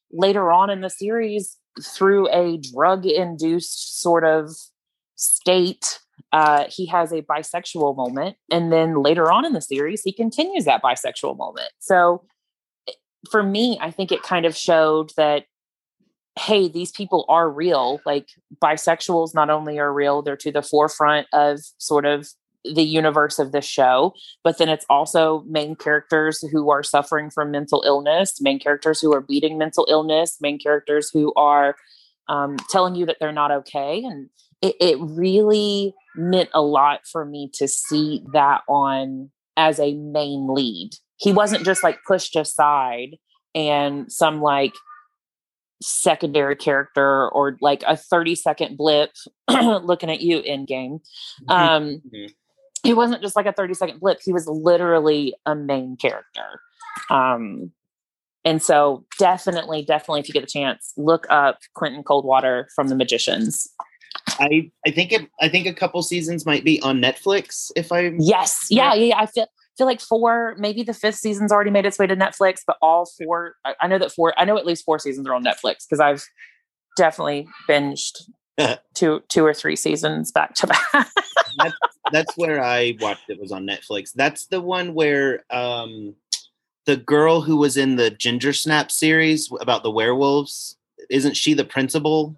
later on in the series, through a drug-induced sort of state, uh, he has a bisexual moment. And then later on in the series, he continues that bisexual moment. So for me, I think it kind of showed that, hey, these people are real. Like, bisexuals not only are real, they're to the forefront of sort of the universe of this show, but then it's also main characters who are suffering from mental illness, main characters who are beating mental illness, main characters who are um, telling you that they're not okay. And it, it really meant a lot for me to see that on as a main lead. He wasn't just like pushed aside and some like secondary character or like a thirty second blip looking at you in game. Um, mm-hmm. It wasn't just like a thirty second blip. He was literally a main character. Um, and so definitely, definitely, if you get a chance, look up Quentin Coldwater from The Magicians. I, I think it, I think a couple seasons might be on Netflix. If I yes, yeah, yeah, yeah. I feel feel like four, maybe the fifth season's already made its way to Netflix, but all four. I, I know that four. I know at least four seasons are on Netflix because I've definitely binged two, two or three seasons back to back. that's, that's where I watched it, was on Netflix. That's the one where um, the girl who was in the Ginger Snap series about the werewolves, isn't she the principal?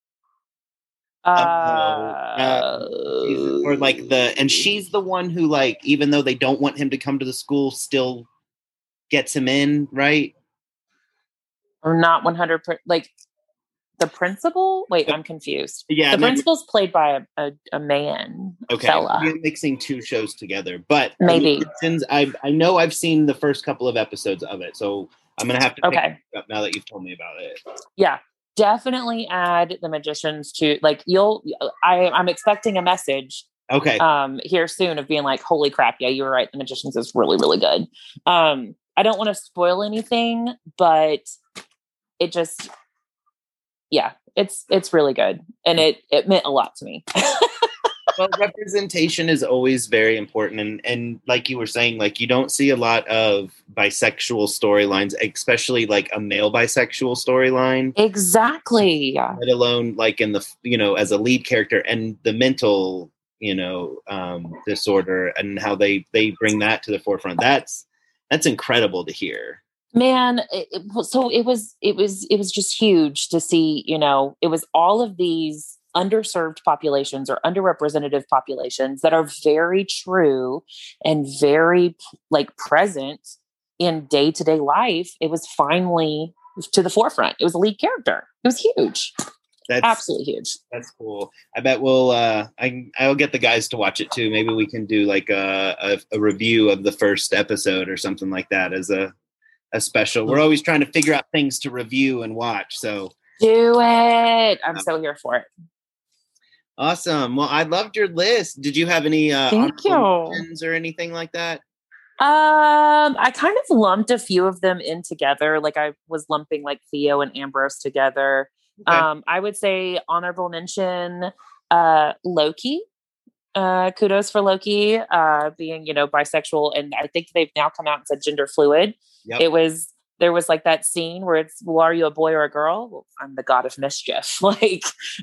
Uh, uh, or like the, and she's the one who, like, even though they don't want him to come to the school, still gets him in, right? Or not one hundred percent, like the principal. Wait, I'm confused. Yeah, the principal's played by a, a, a man. Okay, fella. We're mixing two shows together, but maybe since I I know I've seen the first couple of episodes of it, so I'm gonna have to pick okay it up now that you've told me about it. Yeah, definitely add The Magicians to, like, you'll. I I'm expecting a message. Okay. Um, here soon of being like, holy crap, yeah, you were right. The Magicians is really, really good. Um, I don't want to spoil anything, but it just. Yeah, it's it's really good, and it it meant a lot to me. Well, representation is always very important, and and like you were saying, like, you don't see a lot of bisexual storylines, especially like a male bisexual storyline. Exactly. Yeah. Let alone like in the, you know, as a lead character, and the mental, you know, um, disorder, and how they they bring that to the forefront. That's that's incredible to hear. Man, it, it, so it was, it was, it was just huge to see, you know, it was all of these underserved populations or underrepresented populations that are very true and very like present in day-to-day life. It was finally to the forefront. It was a lead character. It was huge. That's absolutely huge. That's cool. I bet we'll, uh, I, I'll get the guys to watch it too. Maybe we can do like a, a, a review of the first episode or something like that as a, a special. We're always trying to figure out things to review and watch. So do it. I'm so here for it. Awesome. Well, I loved your list. Did you have any uh, Thank you. or anything like that? Um, I kind of lumped a few of them in together. Like I was lumping like Theo and Ambrose together. Okay. Um, I would say honorable mention, uh, Loki. Uh, kudos for Loki, uh, being, you know, bisexual. And I think they've now come out and said gender fluid. Yep. It was, there was like that scene where it's, well, are you a boy or a girl? Well, I'm the god of mischief. Like,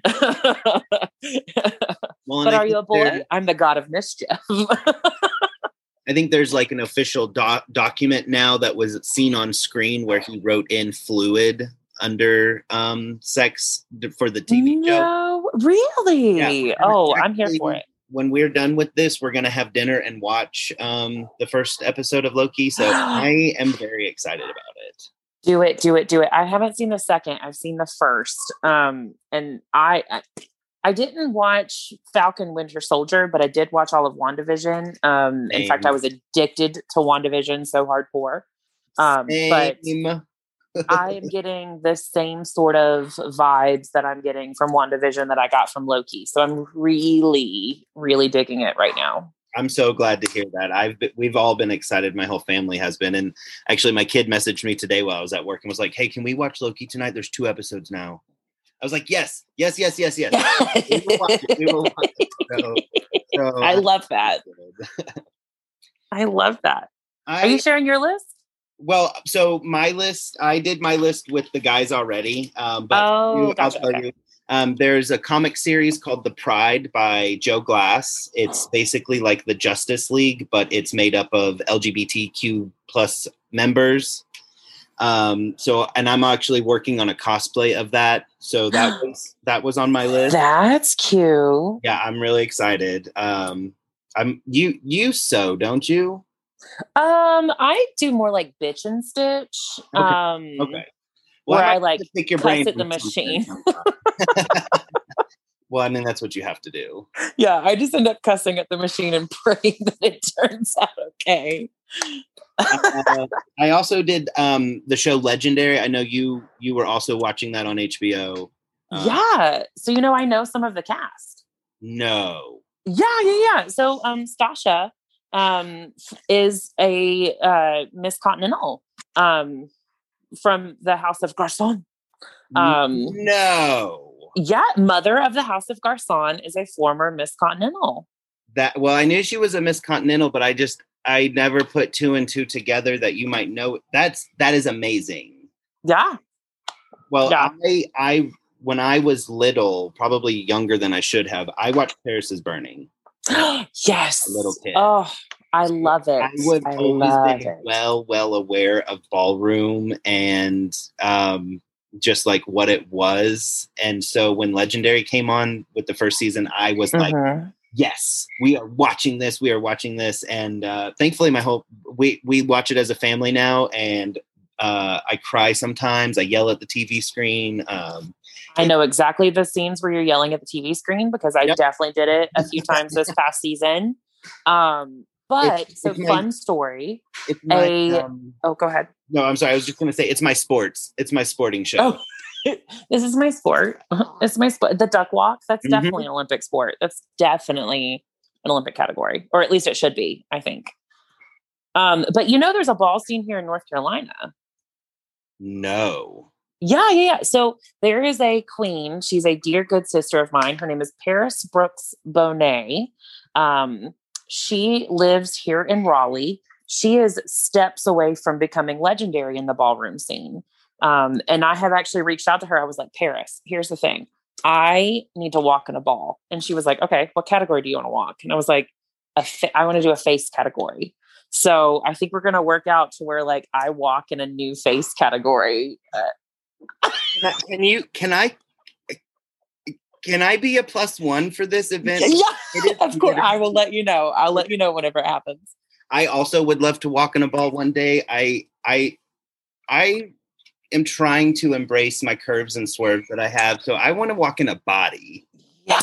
well, but are you a boy? I'm the god of mischief. I think there's like an official doc- document now that was seen on screen where he wrote in fluid under um, sex for the T V no, show. No, really? Yeah, oh, I'm here for it. When we're done with this, we're going to have dinner and watch um, the first episode of Loki. So I am very excited about it. Do it, do it, do it. I haven't seen the second. I've seen the first. Um, and I, I, I didn't watch Falcon Winter Soldier, but I did watch all of WandaVision. Um, in fact, I was addicted to WandaVision so hardcore. Um, but I am getting the same sort of vibes that I'm getting from WandaVision that I got from Loki. So I'm really, really digging it right now. I'm so glad to hear that. I've been, we've all been excited. My whole family has been. And actually my kid messaged me today while I was at work and was like, hey, can we watch Loki tonight? There's two episodes now. I was like, yes, yes, yes, yes, yes. we will watch it. We will watch it. So, so, I love that. I love that. I, Are you sharing your list? Well, so my list, I did my list with the guys already. Um, but Oh, you- gotcha, I'll tell okay. you, um, there's a comic series called The Pride by Joe Glass. It's basically like the Justice League, but it's made up of L G B T Q plus members. Um, so, and I'm actually working on a cosplay of that. So that was that was on my list. That's cute. Yeah, I'm really excited. Um, I'm you you sew, don't you? Um, I do more like bitch and stitch. Okay, Um, Okay. where might I have like to pick your cuss brain at the for something machine. sometime. Well, I mean, that's what you have to do. Yeah, I just end up cussing at the machine and praying that it turns out okay. uh, I also did um, the show Legendary. I know you you were also watching that on H B O. Um, Yeah. So you know, I know some of the cast. No. Yeah, yeah, yeah. So um Stasha um is a uh Miss Continental um from the House of Garcon. Um No. yeah, mother of the House of Garcon is a former Miss Continental. That well, I knew she was a Miss Continental, but I just I never put two and two together that you might know. That's that is amazing. Yeah. Well, Yeah. I I when I was little, probably younger than I should have, I watched Paris is Burning. Yes. A little kid. Oh, I love it. I would I always love been it. well, well aware of ballroom and um, just like what it was. And so when Legendary came on with the first season, I was like, Mhm. yes, we are watching this. We are watching this. And uh, thankfully, my whole we we watch it as a family now. And uh, I cry sometimes. I yell at the T V screen. Um, I know exactly the scenes where you're yelling at the T V screen because I Yep. definitely did it a few times this past season. Um, but It's- so it's my- fun story. it's my, A- um, Oh, go ahead. no, I'm sorry. I was just going to say it's my sports. It's my sporting show. Oh, this is my sport. It's my sport. The duck walk. That's Mhm. definitely an Olympic sport. That's definitely an Olympic category, or at least it should be, I think. Um, but you know, there's a ball scene here in North Carolina. No. Yeah, yeah, yeah. So there is a queen. She's a dear good sister of mine. Her name is Paris Brooks Bonet. Um, she lives here in Raleigh. She is steps away from becoming legendary in the ballroom scene. Um, and I have actually reached out to her. I was like, Paris, here's the thing. I need to walk in a ball. And she was like, okay, what category do you want to walk? And I was like, a fa- I want to do a face category. So I think we're going to work out to where like I walk in a new face category. Uh, Can, I, can you? Can I? Can I be a plus one for this event? Yeah, It is of course. beautiful. I will let you know. I'll let you know whenever it happens. I also would love to walk in a ball one day. I I I am trying to embrace my curves and swerves that I have. So I want to walk in a body. Yes.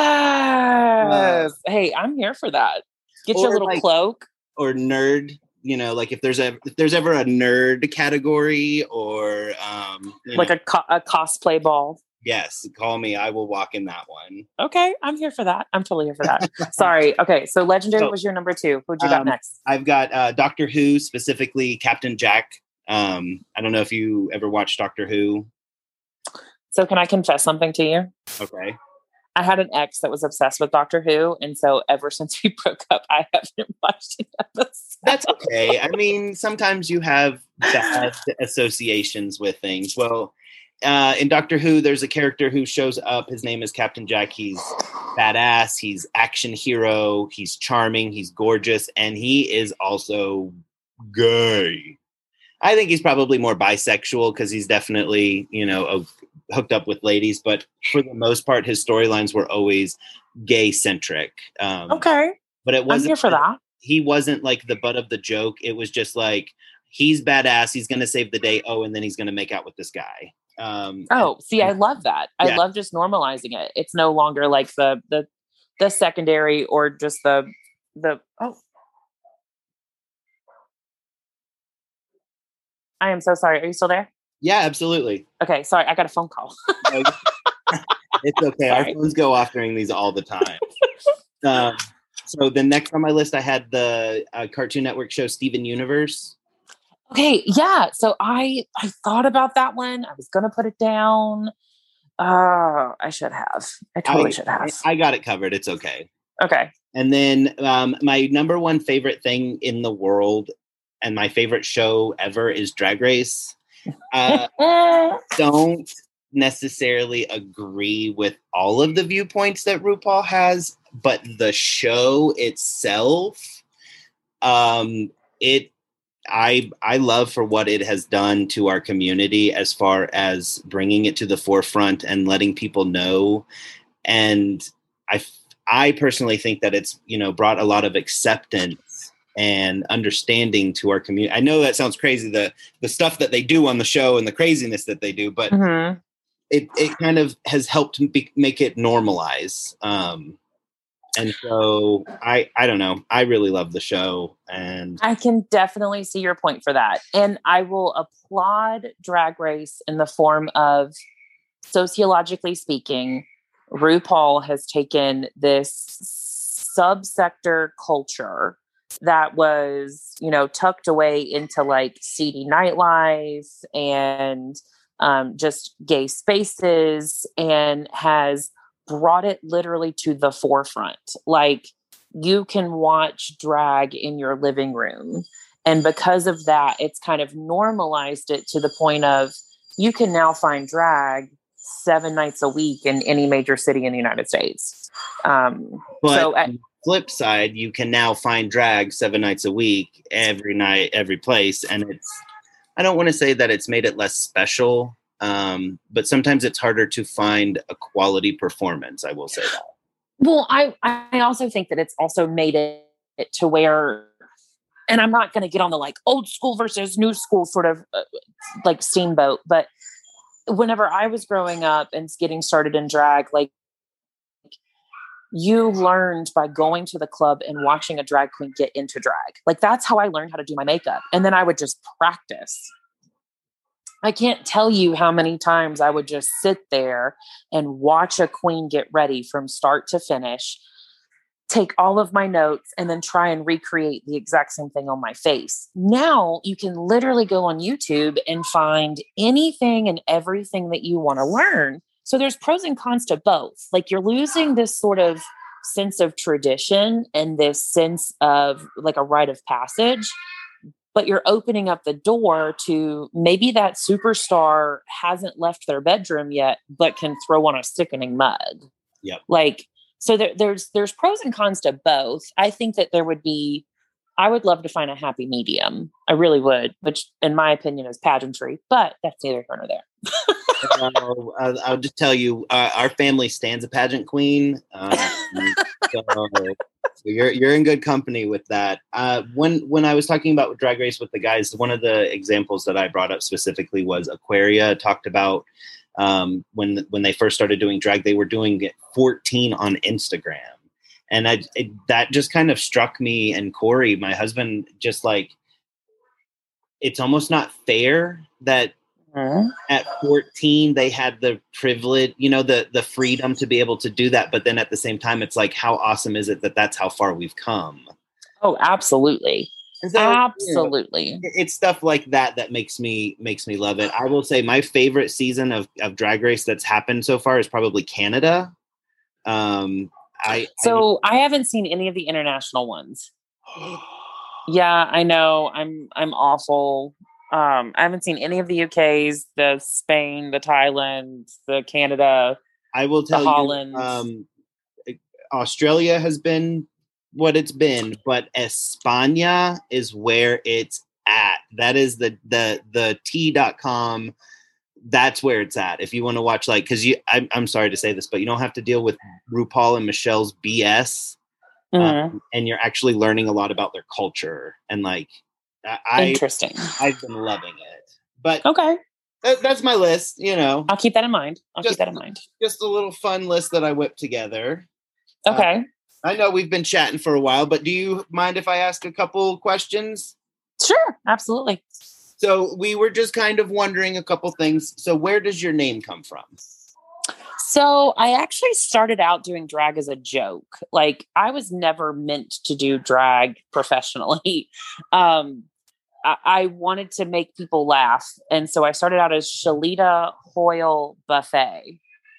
Uh, hey, I'm here for that. Get your or little like- cloak. Or nerd, you know, like if there's a if there's ever a nerd category or um you Like know, a, co- a cosplay ball. yes, call me. I will walk in that one. Okay, I'm here for that. I'm totally here for that. Sorry. Okay, so Legendary So, was your number two. Who'd you got um, next? I've got uh, Doctor Who, specifically Captain Jack. Um, I don't know if you ever watched Doctor Who. So can I confess something to you? Okay. I had an ex that was obsessed with Doctor Who, and so ever since we broke up, I haven't watched an episode. That's okay. I mean, sometimes you have bad associations with things. Well, uh, in Doctor Who, there's a character who shows up. His name is Captain Jack. He's badass. He's action hero. He's charming. He's gorgeous. And he is also gay. I think he's probably more bisexual because he's definitely, you know, a, hooked up with ladies. But for the most part, his storylines were always gay centric. Um, Okay, but it I'm wasn't here for that. he wasn't like the butt of the joke. It was just like, he's badass. He's going to save the day. Oh, and then he's going to make out with this guy. Um, Oh, see, I love that. I Yeah. love just normalizing it. It's no longer like the the the secondary or just the the oh. I am so sorry. Are you still there? yeah, absolutely. Okay, sorry. I got a phone call. It's okay. Our Sorry. phones go off during these all the time. um, so the next on my list, I had the uh, Cartoon Network show Steven Universe. Okay, yeah. So I I thought about that one. I was gonna put it down. Oh, I should have. I totally I, should have. I got it covered. It's okay. Okay. And then um, my number one favorite thing in the world and my favorite show ever is Drag Race. Uh, don't necessarily agree with all of the viewpoints that RuPaul has, but the show itself, um, it I I love for what it has done to our community as far as bringing it to the forefront and letting people know. And I I personally think that it's, you know, brought a lot of acceptance and understanding to our community. I know that sounds crazy, the the stuff that they do on the show and the craziness that they do, but mm-hmm. it it kind of has helped be, make it normalize. Um, And so I, I don't know. I really love the show, and I can definitely see your point for that. And I will applaud Drag Race in the form of, sociologically speaking, RuPaul has taken this subsector culture that was, you know, tucked away into like seedy nightlife and um, just gay spaces, and has brought it literally to the forefront. Like, you can watch drag in your living room. And because of that, it's kind of normalized it to the point of you can now find drag seven nights a week in any major city in the United States. Um, but so at, on the flip side, you can now find drag seven nights a week, every night, every place. And it's, I don't want to say that it's made it less special. Um, but sometimes it's harder to find a quality performance. I will say that. Well, I, I also think that it's also made it, it to where, and I'm not going to get on the like old school versus new school sort of uh, like steamboat, but whenever I was growing up and getting started in drag, like, you learned by going to the club and watching a drag queen get into drag. Like, that's how I learned how to do my makeup. And then I would just practice. I can't tell you how many times I would just sit there and watch a queen get ready from start to finish, take all of my notes, and then try and recreate the exact same thing on my face. Now you can literally go on YouTube and find anything and everything that you want to learn. So there's pros and cons to both. Like, you're losing this sort of sense of tradition and this sense of like a rite of passage, but you're opening up the door to maybe that superstar hasn't left their bedroom yet, but can throw on a sickening mug. Yep. Like, so there, there's, there's pros and cons to both. I think that there would be, I would love to find a happy medium. I really would, which in my opinion is pageantry, but that's neither here nor there. I'll, I'll, I'll just tell you, uh, our family stands a pageant queen. Um, so, so you're you're in good company with that. Uh, when when I was talking about Drag Race with the guys, one of the examples that I brought up specifically was Aquaria talked about um, when when they first started doing drag, they were doing it fourteen on Instagram, and I it, that just kind of struck me and Corey, my husband, just like, it's almost not fair that at fourteen they had the privilege, you know, the the freedom to be able to do that, but then at the same time it's like, how awesome is it that that's how far we've come? Oh, absolutely. So, absolutely. You know, it's stuff like that that makes me makes me love it. I will say my favorite season of, of Drag Race that's happened so far is probably Canada. um I so I, I haven't seen any of the international ones. Yeah, I know. I'm I'm awful. Um, I haven't seen any of the U Ks, the Spain, the Thailand, the Canada. I will tell the you, Holland. Um, Australia has been what it's been, but España is where it's at. That is the the the T dot com. That's where it's at. If you want to watch, like, because you, I'm, I'm sorry to say this, but you don't have to deal with RuPaul and Michelle's B S, mm-hmm. um, and you're actually learning a lot about their culture and like. I, Interesting. I've been loving it, but okay, that, that's my list. You know, I'll keep that in mind. I'll just, keep that in mind. Just a little fun list that I whipped together. Okay. Uh, I know we've been chatting for a while, but do you mind if I ask a couple questions? Sure, absolutely. So we were just kind of wondering a couple things. So where does your name come from? So I actually started out doing drag as a joke. Like, I was never meant to do drag professionally. um, I, I wanted to make people laugh. And so I started out as Shalita Hoyle Buffet.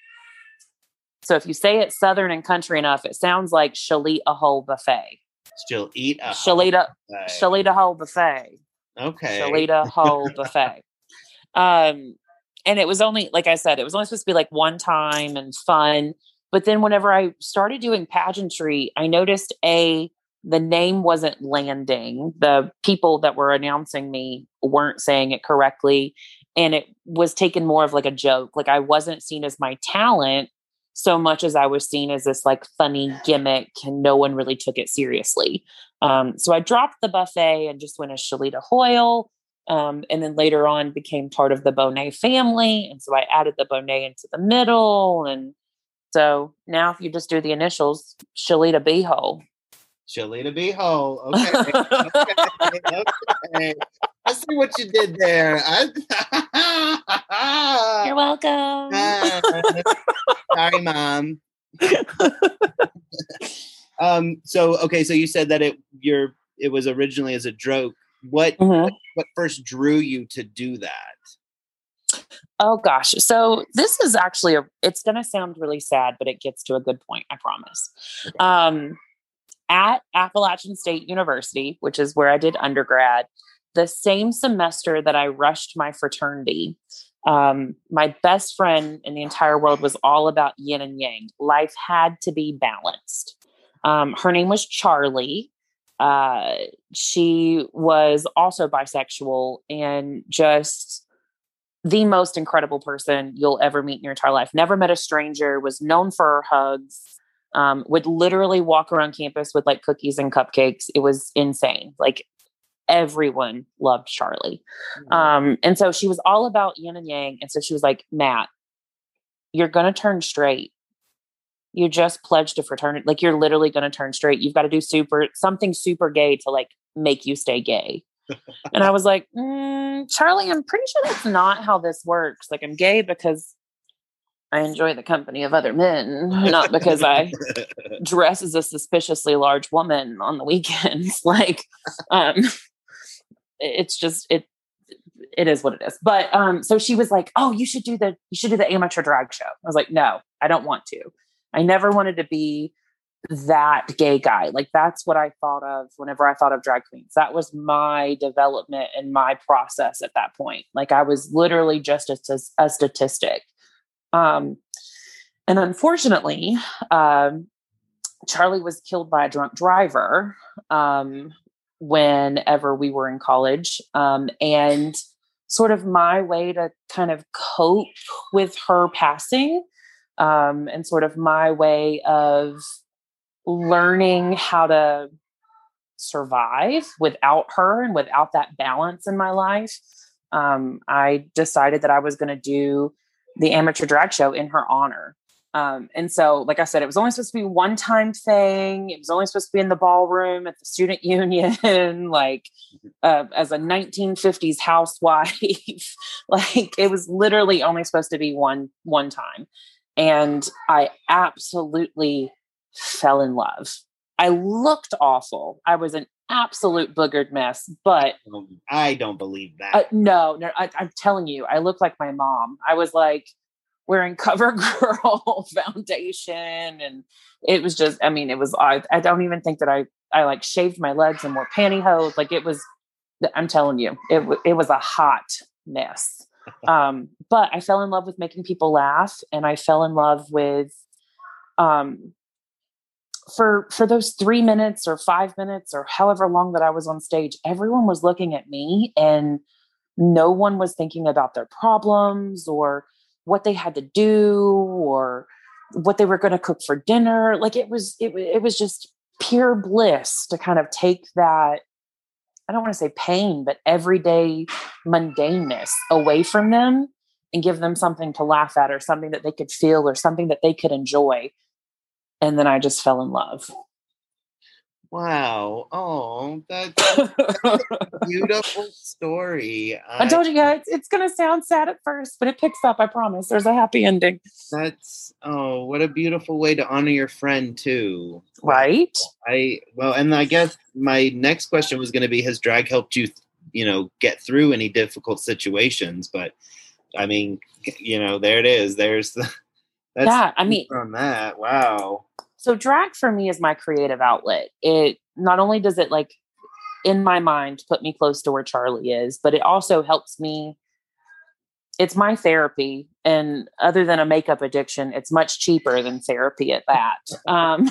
So if you say it Southern and country enough, it sounds like Shalita Hoyle Buffet. Still eat a Shalita, Shalita Hoyle Buffet. Okay. Shalita Ho Buffet. Um, and it was only, like I said, it was only supposed to be like one time and fun. But then whenever I started doing pageantry, I noticed a, the name wasn't landing. The people that were announcing me weren't saying it correctly. And it was taken more of like a joke. Like I wasn't seen as my talent so much as I was seen as this like funny gimmick, and no one really took it seriously. Um, so I dropped the buffet and just went as Shalita Hoyle. Um, and then later on became part of the Bonet family. And so I added the Bonet into the middle. And so now if you just do the initials, Shalita Beehole. Shalita Beehole. Okay. okay. okay. I see what you did there. I... You're welcome. Sorry, Mom. um. So okay. So you said that it your it was originally as a joke. What, mm-hmm. what what first drew you to do that? Oh gosh. So this is actually a. It's going to sound really sad, but it gets to a good point. I promise. Okay. Um, at Appalachian State University, which is where I did undergrad, the same semester that I rushed my fraternity, um, my best friend in the entire world was all about yin and yang. Life had to be balanced. Um, her name was Charlie. Uh, she was also bisexual and just the most incredible person you'll ever meet in your entire life. Never met a stranger, was known for her hugs, um, would literally walk around campus with like cookies and cupcakes. It was insane. Like everyone loved Charlie. Mm-hmm. Um, and so she was all about yin and yang. And so she was like, Matt, you're going to turn straight. You just pledged to fraternity. Like you're literally going to turn straight. You've got to do super, something super gay to like make you stay gay. And I was like, mm, Charlie, I'm pretty sure that's not how this works. Like I'm gay because I enjoy the company of other men, not because I dress as a suspiciously large woman on the weekends. Like, um, it's just, it, it is what it is. But, um, so she was like, oh, you should do the, you should do the amateur drag show. I was like, no, I don't want to. I never wanted to be that gay guy. Like that's what I thought of whenever I thought of drag queens. That was my development and my process at that point. Like I was literally just a, a statistic. Um, and unfortunately, um, Charlie was killed by a drunk driver, um, whenever we were in college. Um, and sort of my way to kind of cope with her passing, um, and sort of my way of learning how to survive without her and without that balance in my life. Um, I decided that I was going to do the amateur drag show in her honor. Um, and so, like I said, it was only supposed to be one time thing. It was only supposed to be in the ballroom at the student union, like, uh, as a nineteen fifties housewife. Like it was literally only supposed to be one, one time. And I absolutely fell in love. I looked awful. I was an absolute boogered mess, but I don't believe that. Uh, no, no, I, I'm telling you, I look like my mom. I was like wearing CoverGirl foundation, and it was just, I mean, it was, I, I don't even think that I, I like shaved my legs and wore pantyhose. Like it was, I'm telling you, it, it was a hot mess. Um, but I fell in love with making people laugh, and I fell in love with, um, for, for those three minutes or five minutes or however long that I was on stage, everyone was looking at me and no one was thinking about their problems or what they had to do or what they were going to cook for dinner. Like it was, it, it was just pure bliss to kind of take that, I don't want to say pain, but everyday mundaneness away from them and give them something to laugh at or something that they could feel or something that they could enjoy. And then I just fell in love. Wow. Oh, that's, that's a beautiful story. I, I told you guys, it's going to sound sad at first, but it picks up. I promise. There's a happy ending. That's, oh, what a beautiful way to honor your friend too. Right? I, well, and I guess my next question was going to be, has drag helped you, you know, get through any difficult situations? But I mean, you know, there it is. There's the, that's yeah, I mean, on that. Wow. So drag for me is my creative outlet. It not only does it like in my mind, put me close to where Charlie is, but it also helps me. It's my therapy. And other than a makeup addiction, it's much cheaper than therapy at that. Um,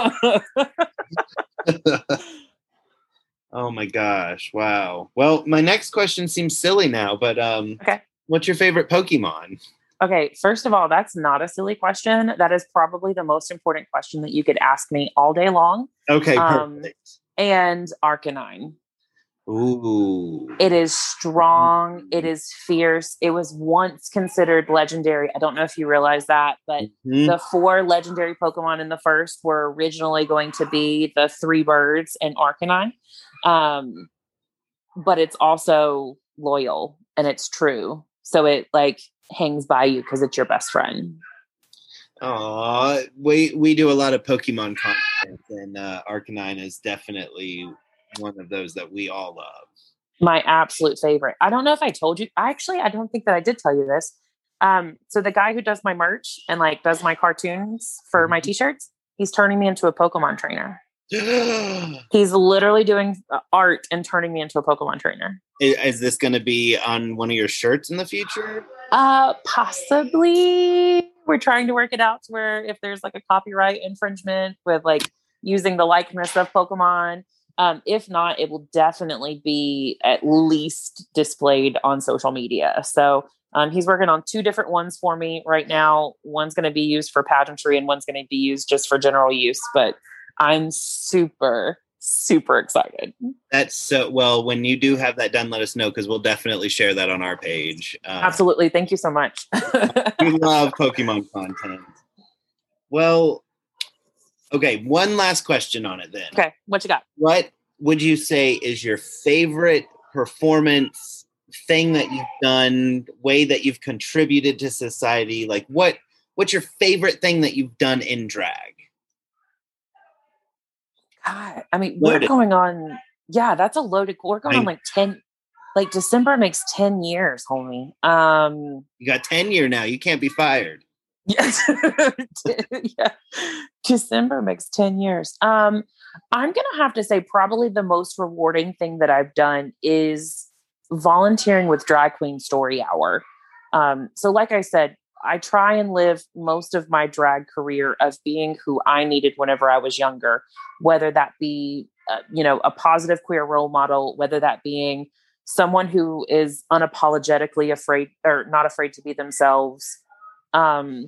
Oh my gosh. Wow. Well, my next question seems silly now, but um, okay. What's your favorite Pokemon? Okay. First of all, that's not a silly question. That is probably the most important question that you could ask me all day long. Okay. Perfect. Um, and Arcanine. Ooh. It is strong. It is fierce. It was once considered legendary. I don't know if you realize that, but Mm-hmm. the four legendary Pokemon in the first were originally going to be the three birds and Arcanine. Um, but it's also loyal and it's true. So it like hangs by you because it's your best friend. Aw, we we do a lot of Pokemon content, and uh, Arcanine is definitely one of those that we all love. My absolute favorite. I don't know if I told you. Actually, I don't think that I did tell you this. Um, so the guy who does my merch and like does my cartoons for my t-shirts, he's turning me into a Pokemon trainer. He's literally doing art and turning me into a Pokemon trainer. Is, is this going to be on one of your shirts in the future? Uh, possibly. We're trying to work it out to where if there's like a copyright infringement with like using the likeness of Pokemon. Um, if not, it will definitely be at least displayed on social media. So um, he's working on two different ones for me right now. One's going to be used for pageantry and one's going to be used just for general use. But I'm super, super excited. That's so well. When you do have that done, let us know because we'll definitely share that on our page. Um, Absolutely. Thank you so much. We love Pokemon content. Well, okay. One last question on it then. Okay. What you got? What would you say is your favorite performance thing that you've done, way that you've contributed to society? Like what, what's your favorite thing that you've done in drag? God, I mean, Loaded. we're going on. Yeah, that's a loaded. We're going on like ten. Like December makes ten years, homie. Um, You got tenure now. You can't be fired. yes, yeah. December makes ten years. Um, I'm gonna have to say probably the most rewarding thing that I've done is volunteering with Drag Queen Story Hour. Um, so, like I said, I try and live most of my drag career of being who I needed whenever I was younger, whether that be, uh, you know, a positive queer role model, whether that being someone who is unapologetically afraid or not afraid to be themselves, um,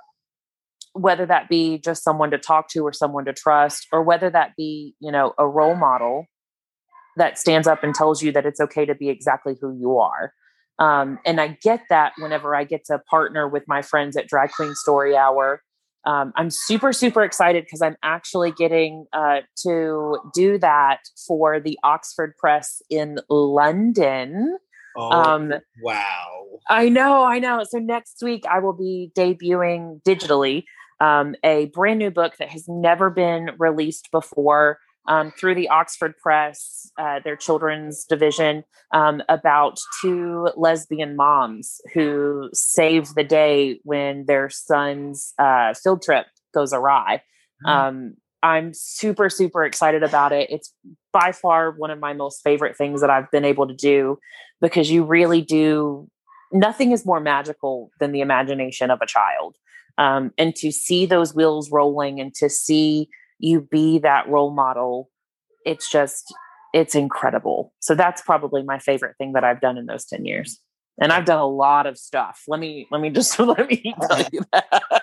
whether that be just someone to talk to or someone to trust, or whether that be, you know, a role model that stands up and tells you that it's okay to be exactly who you are. Um, and I get that whenever I get to partner with my friends at Drag Queen Story Hour. Um, I'm super, super excited because I'm actually getting uh, to do that for the Oxford Press in London. Oh, Um, wow. I know, I know. So next week I will be debuting digitally um, a brand new book that has never been released before. Um, through the Oxford Press, uh, their children's division, um, about two lesbian moms who save the day when their son's uh, field trip goes awry. Mm. Um, I'm super, super excited about it. It's by far one of my most favorite things that I've been able to do because you really do. Nothing is more magical than the imagination of a child. Um, and to see those wheels rolling and to see you be that role model, it's just, it's incredible. So that's probably my favorite thing that I've done in those ten years. And I've done a lot of stuff. Let me, let me just, let me tell you that.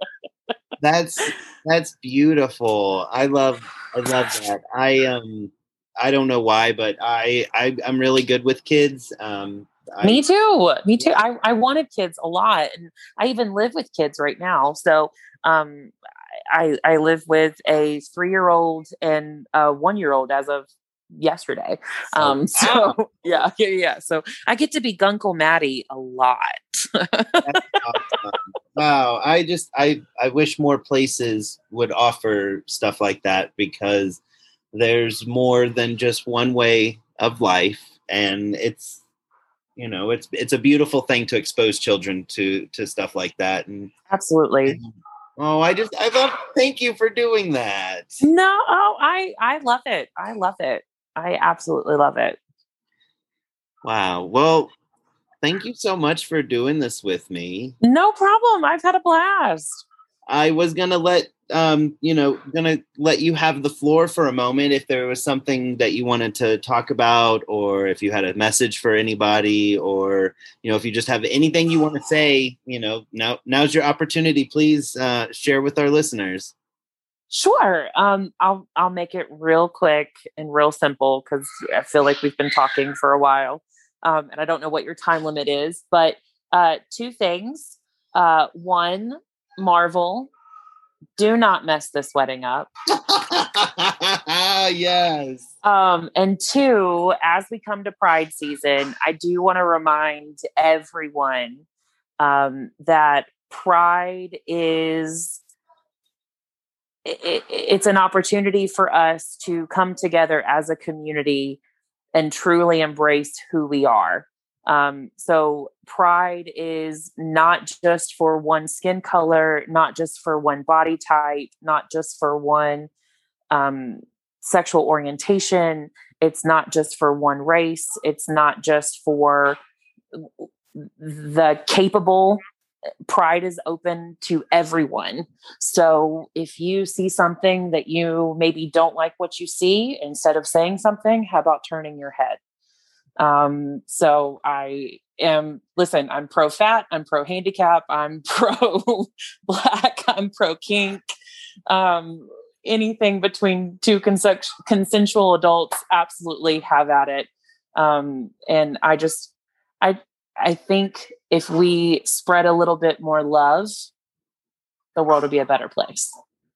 That's, that's beautiful. I love, I love that. I, um, I don't know why, but I, I I'm really good with kids. Um, I, Me too. Me too. I, I wanted kids a lot. And I even live with kids right now. So, um, I, I live with a three-year-old and a one-year-old as of yesterday. Um, oh, so wow. yeah, yeah, yeah. So I get to be Gunkle Maddie a lot. That's awesome. Wow. I just, I, I wish more places would offer stuff like that because there's more than just one way of life. And it's, you know, it's, it's a beautiful thing to expose children to, to stuff like that. And absolutely. And, Oh, I just, I love, thank you for doing that. No, oh, I, I love it. I love it. I absolutely love it. Wow. Well, thank you so much for doing this with me. No problem. I've had a blast. I was gonna let um, you know, gonna let you have the floor for a moment if there was something that you wanted to talk about, or if you had a message for anybody, or you know, if you just have anything you want to say, you know, now now's your opportunity. Please uh, share with our listeners. Sure. Um, I'll I'll make it real quick and real simple because I feel like we've been talking for a while, um, and I don't know what your time limit is. But uh, two things. Uh, one, Marvel, do not mess this wedding up. Yes. Um, and two, as we come to Pride season, I do want to remind everyone um, that Pride is it, it's an opportunity for us to come together as a community and truly embrace who we are. Um, so Pride is not just for one skin color, not just for one body type, not just for one um, sexual orientation. It's not just for one race. It's not just for the capable. Pride is open to everyone. So if you see something that you maybe don't like what you see, instead of saying something, how about turning your head? Um, so I am, listen, I'm pro fat, I'm pro handicap, I'm pro black, I'm pro kink, um, anything between two conse- consensual adults, absolutely have at it. Um, and I just, I, I think if we spread a little bit more love, the world will be a better place.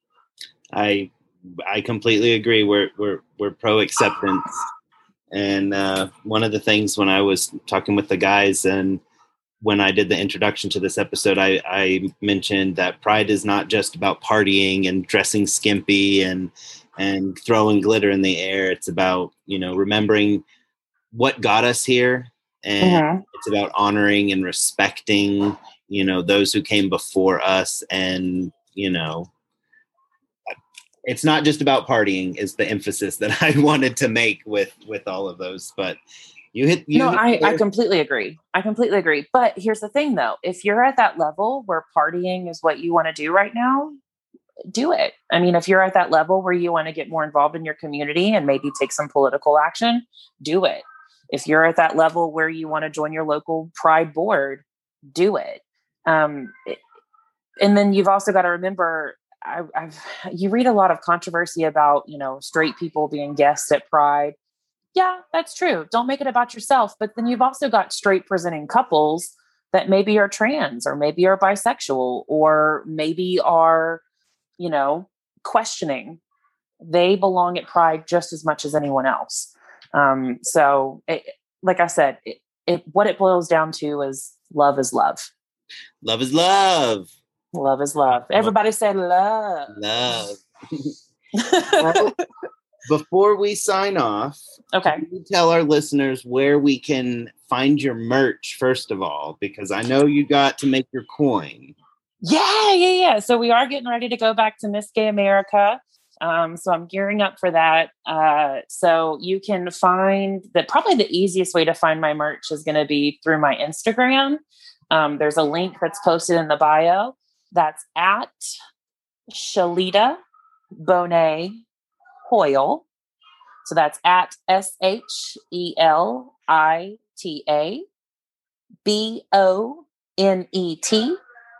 I, I completely agree. We're, we're, we're pro acceptance. And uh, one of the things when I was talking with the guys and when I did the introduction to this episode, I, I mentioned that Pride is not just about partying and dressing skimpy and and throwing glitter in the air. It's about, you know, remembering what got us here. And mm-hmm. It's about honoring and respecting, you know, those who came before us. And, you know, it's not just about partying is the emphasis that I wanted to make with, with all of those, but you hit, you no, hit I, I completely agree. I completely agree. But here's the thing though, if you're at that level where partying is what you want to do right now, do it. I mean, if you're at that level where you want to get more involved in your community and maybe take some political action, do it. If you're at that level where you want to join your local Pride board, do it. Um, it and then you've also got to remember, I, I've you read a lot of controversy about, you know, straight people being guests at Pride. Yeah, that's true. Don't make it about yourself. But then you've also got straight presenting couples that maybe are trans or maybe are bisexual or maybe are, you know, questioning. They belong at Pride just as much as anyone else. Um, so it, like I said, it, it, what it boils down to is love is love. Love is love. Love is love. Everybody say love. Love. Well, before we sign off, okay, can you tell our listeners where we can find your merch, first of all, because I know you got to make your coin. Yeah, yeah, yeah. So we are getting ready to go back to Miss Gay America. Um, so I'm gearing up for that. Uh, so you can find that probably the easiest way to find my merch is going to be through my Instagram. Um, there's a link that's posted in the bio. That's at Shelita Bonet Hoyle. So that's at S H E L I T A B O N E T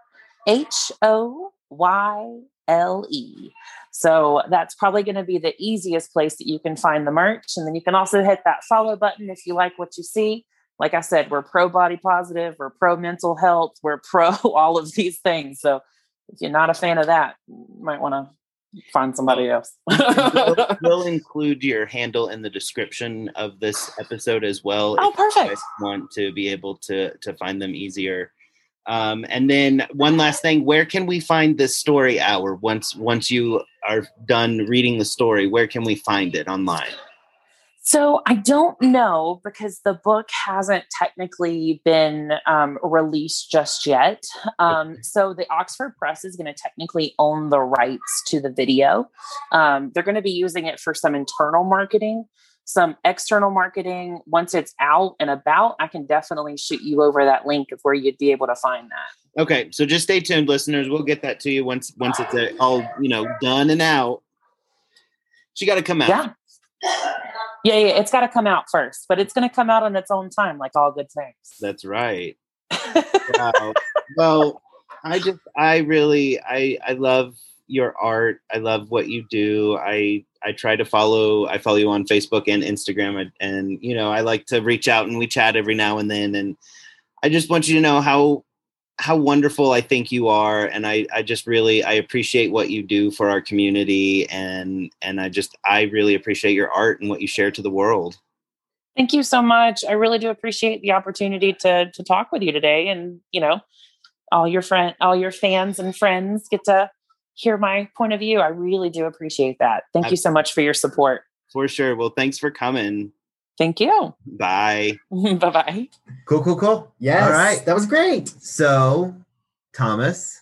H O Y L E. So that's probably going to be the easiest place that you can find the merch. And then you can also hit that follow button if you like what you see. Like I said, we're pro body positive, we're pro mental health, we're pro all of these things. So if you're not a fan of that, you might want to find somebody else. we'll, we'll include your handle in the description of this episode as well. Oh, if perfect. You guys want to be able to to find them easier. Um, and then one last thing, where can we find this story hour once once you are done reading the story? Where can we find it online? So I don't know because the book hasn't technically been um, released just yet. Um, okay. So the Oxford Press is going to technically own the rights to the video. Um, they're going to be using it for some internal marketing. some external marketing, once it's out and about, I can definitely shoot you over that link of where you'd be able to find that. Okay, so just stay tuned, listeners. We'll get that to you once once it's uh, all, you know, done and out. She got to come out. Yeah. Yeah, yeah, it's got to come out first, but it's going to come out on its own time, like all good things. That's right. Wow. Well, I just, I really, I, I love your art. I love what you do. I, I try to follow, I follow you on Facebook and Instagram, and, and, you know, I like to reach out and we chat every now and then. And I just want you to know how, how wonderful I think you are. And I, I just really, I appreciate what you do for our community. And, and I just, I really appreciate your art and what you share to the world. Thank you so much. I really do appreciate the opportunity to, to talk with you today. And, you know, all your friend, all your fans and friends get to hear my point of view. I really do appreciate that. Thank I, you so much for your support. For sure. Well, thanks for coming. Thank you. Bye. Bye-bye. Cool, cool, cool. Yes. All right. That was great. So, Thomas,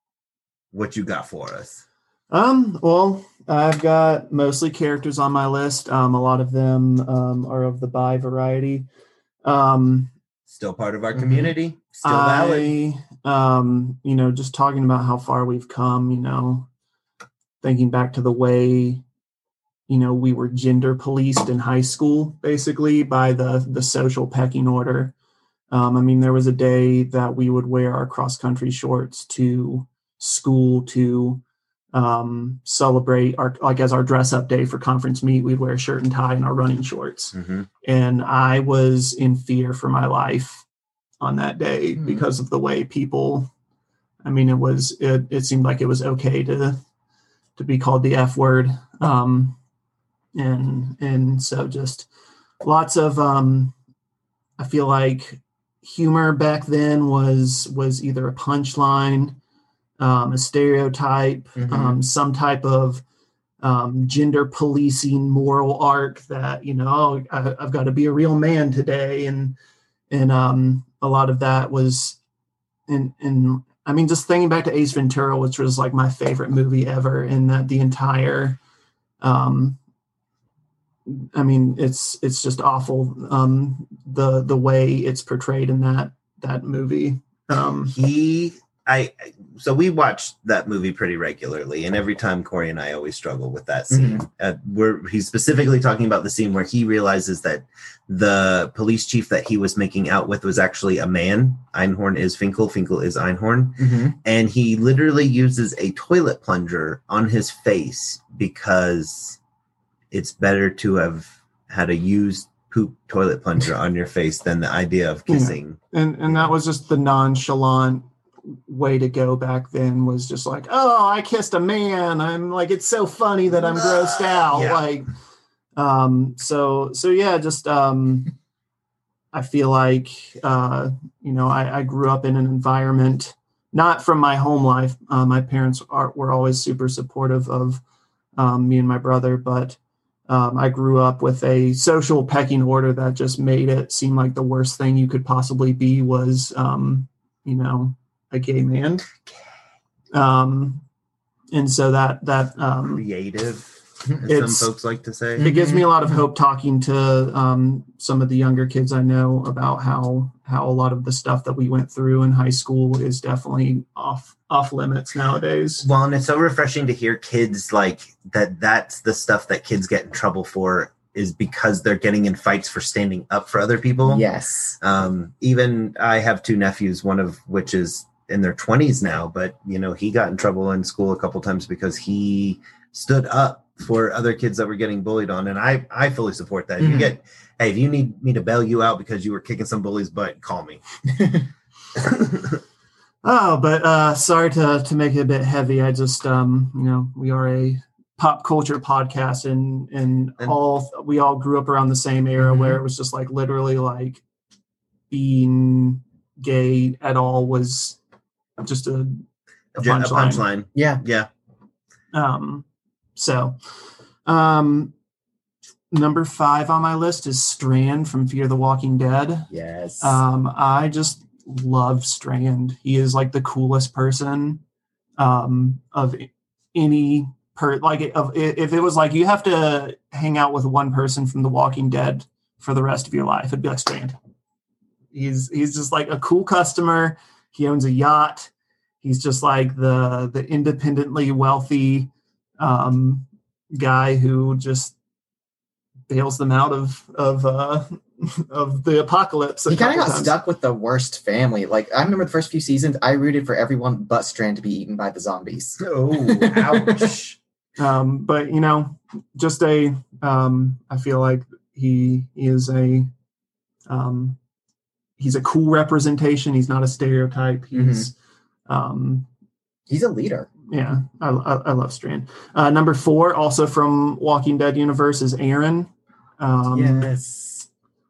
what you got for us? Um, well, I've got mostly characters on my list. Um, a lot of them um, are of the bi variety. Um, Still part of our community. Still valid. I, um, you know, just talking about how far we've come, you know, thinking back to the way, you know, we were gender policed in high school, basically, by the, the social pecking order. Um, I mean, there was a day that we would wear our cross-country shorts to school to um, celebrate our, like as our dress-up day for conference meet, we'd wear a shirt and tie and our running shorts. Mm-hmm. And I was in fear for my life on that day mm-hmm. because of the way people, I mean, it was, it, it seemed like it was okay to, to be called the F word. Um, And and so just lots of um, I feel like humor back then was was either a punchline, um, a stereotype, mm-hmm. um, some type of um, gender policing moral arc that, you know, oh, I, I've got to be a real man today, and and um, a lot of that was in in I mean, just thinking back to Ace Ventura, which was like my favorite movie ever, and that the entire um, I mean, it's it's just awful um, the the way it's portrayed in that that movie. Um, he, I, so we watched that movie pretty regularly, and every time Corey and I always struggle with that scene. Mm-hmm. Uh, where he's specifically talking about the scene where he realizes that the police chief that he was making out with was actually a man. Einhorn is Finkel, Finkel is Einhorn, mm-hmm. and he literally uses a toilet plunger on his face because it's better to have had a used poop toilet plunger on your face than the idea of kissing. Yeah. And and that was just the nonchalant way to go back then, was just like, oh, I kissed a man. I'm like, it's so funny that I'm grossed out. Yeah. Like, um, so, so yeah, just, um, I feel like, uh, you know, I, I grew up in an environment, not from my home life. Uh, my parents are, were always super supportive of um, me and my brother, but Um, I grew up with a social pecking order that just made it seem like the worst thing you could possibly be was, um, you know, a gay man. Um, and so that, that, um, creative, as some folks like to say, it gives me a lot of hope talking to, um, some of the younger kids I know about how, how a lot of the stuff that we went through in high school is definitely off, off limits nowadays. Well, and it's so refreshing to hear kids like that. That's the stuff that kids get in trouble for, is because they're getting in fights for standing up for other people. Yes. Um, even I have two nephews, one of which is in their twenties now, but you know, he got in trouble in school a couple times because he stood up for other kids that were getting bullied on. And I, I fully support that. Mm-hmm. You get, hey, if you need me to bail you out because you were kicking some bully's butt, call me. Oh, but uh, sorry to to make it a bit heavy. I just, um, you know, we are a pop culture podcast, and and, and all we all grew up around the same era mm-hmm. where it was just like literally like being gay at all was just a, a punchline. punchline. Yeah, yeah. Um, so, um, number five on my list is Strand from Fear the Walking Dead. Yes. Um, I just love Strand. He is like the coolest person um, of any per like if, if it was like you have to hang out with one person from The Walking Dead for the rest of your life, it'd be like Strand. He's he's just like a cool customer. He owns a yacht. He's just like the the independently wealthy um, guy who just bails them out of of uh, of the apocalypse. He kind of got times. stuck with the worst family. Like I remember the first few seasons, I rooted for everyone but Strand to be eaten by the zombies. Oh, ouch! um, but you know, just a um, I feel like he, he is a um, he's a cool representation. He's not a stereotype. He's mm-hmm. um, he's a leader. Yeah, I, I, I love Strand. Uh, number four, also from Walking Dead universe, is Aaron. Um, yes.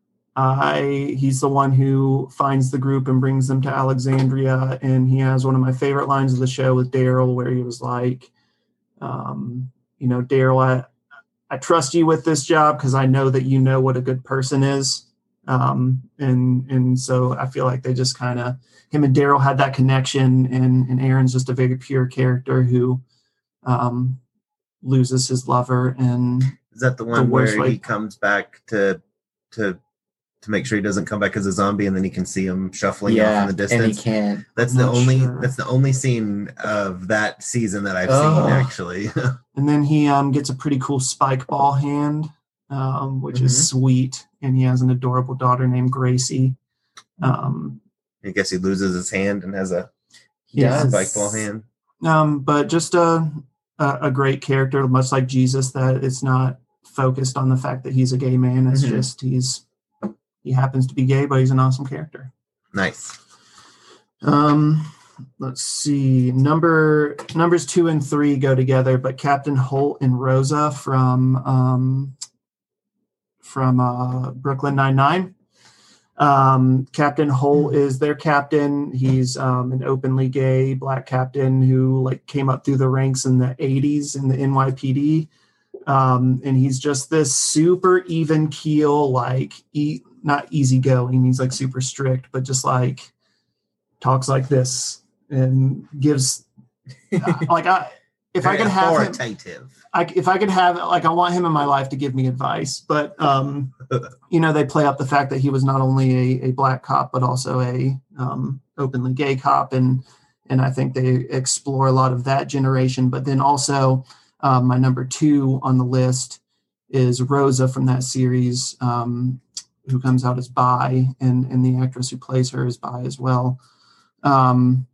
I he's the one who finds the group and brings them to Alexandria, and he has one of my favorite lines of the show with Daryl, where he was like, um, you know, Daryl, I, I trust you with this job because I know that you know what a good person is. Um, and and so I feel like they just kind of, him and Daryl had that connection, and, and Aaron's just a very pure character who um, loses his lover. And is that the one the where way. he comes back to to to make sure he doesn't come back as a zombie, and then he can see him shuffling yeah, off in the distance? And he can't. That's I'm the only sure. that's the only scene of that season that I've oh. seen actually. And then he um, gets a pretty cool spike ball hand, um, which mm-hmm. is sweet, and he has an adorable daughter named Gracie. Um, I guess he loses his hand and has a yes. spike ball hand. Um, but just a, a a great character, much like Jesus, that it's not focused on the fact that he's a gay man. It's mm-hmm. just he's he happens to be gay, but he's an awesome character. Nice. Um, let's see. Number numbers two and three go together, but Captain Holt and Rosa from um, from uh, Brooklyn Nine-Nine. Um, Captain Holt is their captain. He's um, an openly gay black captain who like came up through the ranks in the eighties in the N Y P D. Um, and he's just this super even keel, like e- not easygoing. He's like super strict, but just like talks like this and gives uh, like I if Very I could have him, I, if I could have like I want him in my life to give me advice, but um, you know, they play up the fact that he was not only a, a black cop but also a um, openly gay cop, and and I think they explore a lot of that generation. But then also um, my number two on the list is Rosa from that series, um, who comes out as bi, and and the actress who plays her is bi as well. Um,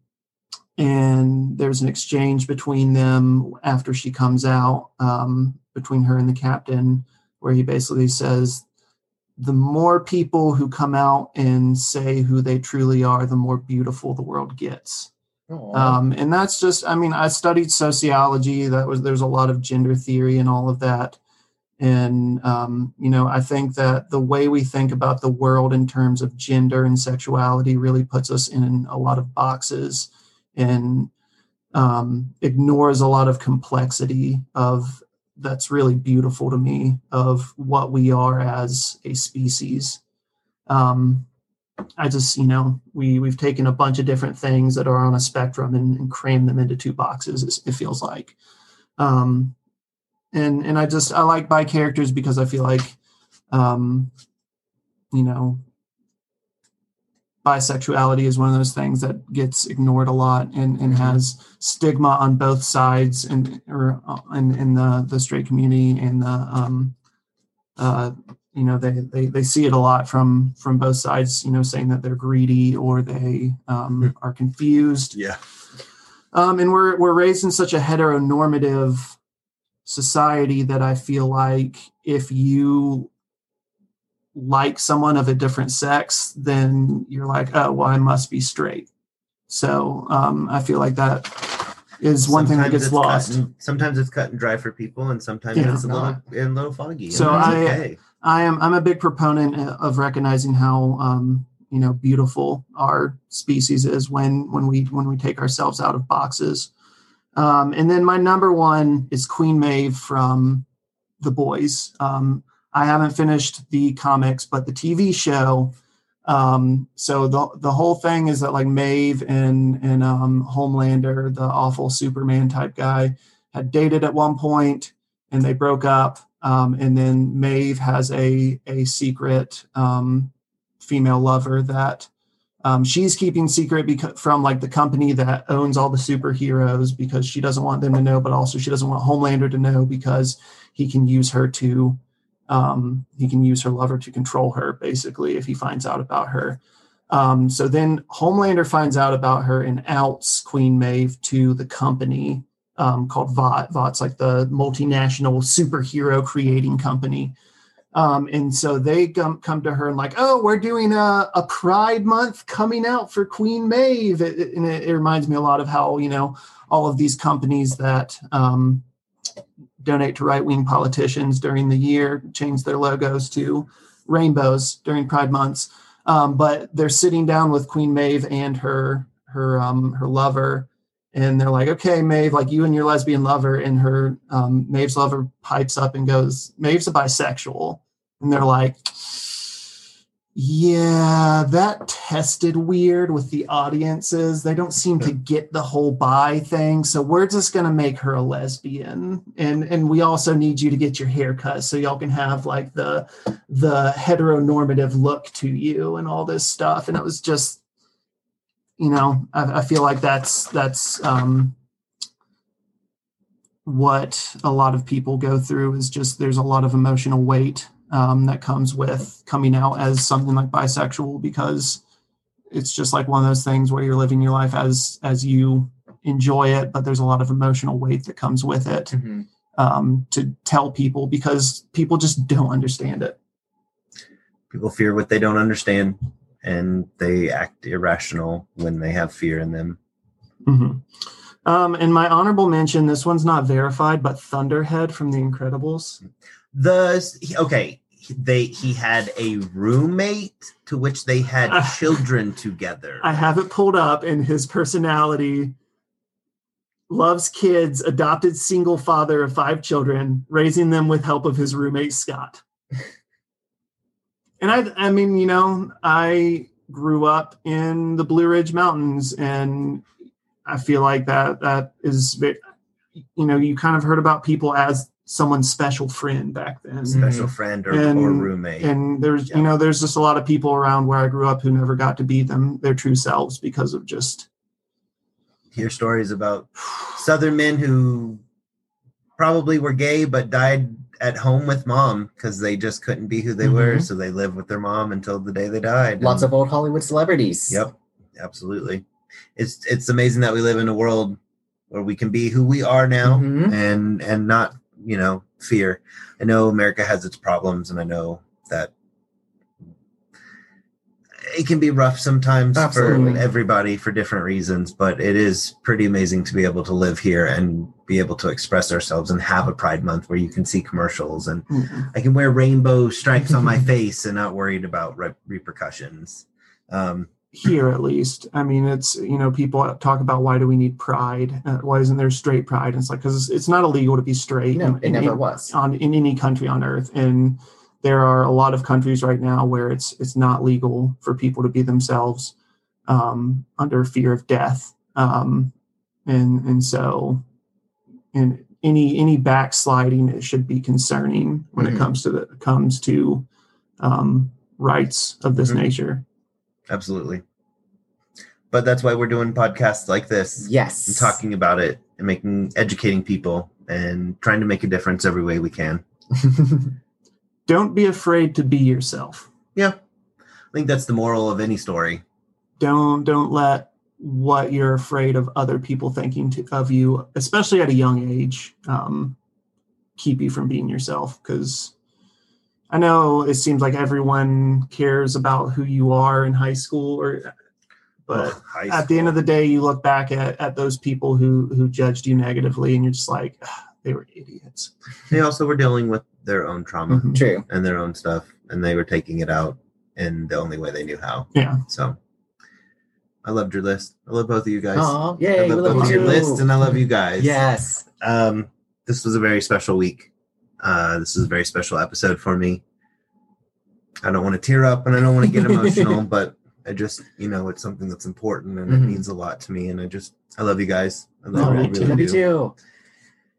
and there's an exchange between them after she comes out, um, between her and the captain, where he basically says, the more people who come out and say who they truly are, the more beautiful the world gets. Um, and that's just, I mean, I studied sociology. That was, there's a lot of gender theory and all of that. And, um, you know, I think that the way we think about the world in terms of gender and sexuality really puts us in a lot of boxes, and um, ignores a lot of complexity of that's really beautiful to me of what we are as a species. Um, I just, you know, we, we've taken a bunch of different things that are on a spectrum and, and crammed them into two boxes, it feels like. Um, and, and I just, I like bi characters because I feel like, um, you know, bisexuality is one of those things that gets ignored a lot and, and has stigma on both sides, and or in, in the, the straight community and the um uh you know they, they they see it a lot from from both sides, you know, saying that they're greedy or they um are confused. Yeah. Um and we're we're raised in such a heteronormative society that I feel like if you like someone of a different sex, then you're like, oh, well, I must be straight. So um, I feel like that is one sometimes thing that gets lost. And, sometimes it's cut and dry for people, and sometimes yeah, it's a little, a little foggy. So I, okay. I am I'm a big proponent of recognizing how um, you know beautiful our species is when when we when we take ourselves out of boxes. Um, and then my number one is Queen Maeve from The Boys. Um, I haven't finished the comics, but the T V show. Um, so the the whole thing is that like Maeve and and um, Homelander, the awful Superman type guy, had dated at one point, and they broke up. Um, and then Maeve has a a secret um, female lover that um, she's keeping secret because from like the company that owns all the superheroes, because she doesn't want them to know, but also she doesn't want Homelander to know because he can use her to um, he can use her lover to control her, basically, if he finds out about her. Um, so then Homelander finds out about her and outs Queen Maeve to the company um, called Vought. Vought's like the multinational superhero creating company. Um, and so they come, come to her and like, oh, we're doing a, a Pride Month coming out for Queen Maeve. It, it, and it, it reminds me a lot of how, you know, all of these companies that um, donate to right-wing politicians during the year change their logos to rainbows during Pride Months. Um, but they're sitting down with Queen Maeve and her her um, her lover, and they're like, "Okay, Maeve, like you and your lesbian lover." And her um, Maeve's lover pipes up and goes, "Maeve's a bisexual," and they're like, "Yeah, that tested weird with the audiences. They don't seem to get the whole bi thing, so we're just gonna make her a lesbian, and and we also need you to get your hair cut so y'all can have like the the heteronormative look to you and all this stuff." And it was just, you know, I, I feel like that's that's um, what a lot of people go through, is just there's a lot of emotional weight Um, that comes with coming out as something like bisexual, because it's just like one of those things where you're living your life as as you enjoy it, but there's a lot of emotional weight that comes with it. Mm-hmm. um, to tell people, because people just don't understand it. People fear what they don't understand, and they act irrational when they have fear in them. Mm-hmm. Um, and my honorable mention, this one's not verified, but Thunderhead from The Incredibles. The okay, they he had a roommate to which they had uh, children together. I have it pulled up, and his personality: loves kids, adopted single father of five children, raising them with help of his roommate Scott. And I, I mean, you know, I grew up in the Blue Ridge Mountains, and I feel like that that is, you know, you kind of heard about people as someone's special friend back then. Special friend or, and, or roommate. And there's, yeah. you know, there's just a lot of people around where I grew up who never got to be them, their true selves, because of just. Hear stories about Southern men who probably were gay, but died at home with mom because they just couldn't be who they mm-hmm. were. So they lived with their mom until the day they died. Lots and, of old Hollywood celebrities. Yep. Absolutely. It's, it's amazing that we live in a world where we can be who we are now mm-hmm. and, and not, you know, fear. I know America has its problems, and I know that it can be rough sometimes Absolutely. For everybody for different reasons, but it is pretty amazing to be able to live here and be able to express ourselves and have a Pride Month where you can see commercials and mm-hmm. I can wear rainbow stripes on my face and not worried about re- repercussions. Um, Here, at least. I mean, it's, you know, people talk about why do we need pride? Uh, why isn't there straight pride? And it's like, because it's not illegal to be straight. No, in, it never in, was. On, in any country on earth. And there are a lot of countries right now where it's it's not legal for people to be themselves um, under fear of death. Um, and and so and any any backsliding, it should be concerning when mm-hmm. it comes to the comes to um, rights of this mm-hmm. nature. Absolutely. But that's why we're doing podcasts like this. Yes. And talking about it and making, educating people and trying to make a difference every way we can. Don't be afraid to be yourself. Yeah. I think that's the moral of any story. Don't, don't let what you're afraid of other people thinking to, of you, especially at a young age, um, keep you from being yourself. Because I know it seems like everyone cares about who you are in high school, or, but oh, at the end of the day, you look back at, at those people who, who judged you negatively, and you're just like, they were idiots. They also were dealing with their own trauma mm-hmm. True. and their own stuff, and they were taking it out in the only way they knew how. Yeah. So I loved your list. I love both of you guys. Oh, yay. I love, love both you. your list, and I love you guys. Yes. Um, this was a very special week. Uh, this is a very special episode for me. I don't want to tear up and I don't want to get emotional, but I just, you know, it's something that's important and mm-hmm. it means a lot to me. And I just, I love you guys. I love, oh, I me really too. Love you too.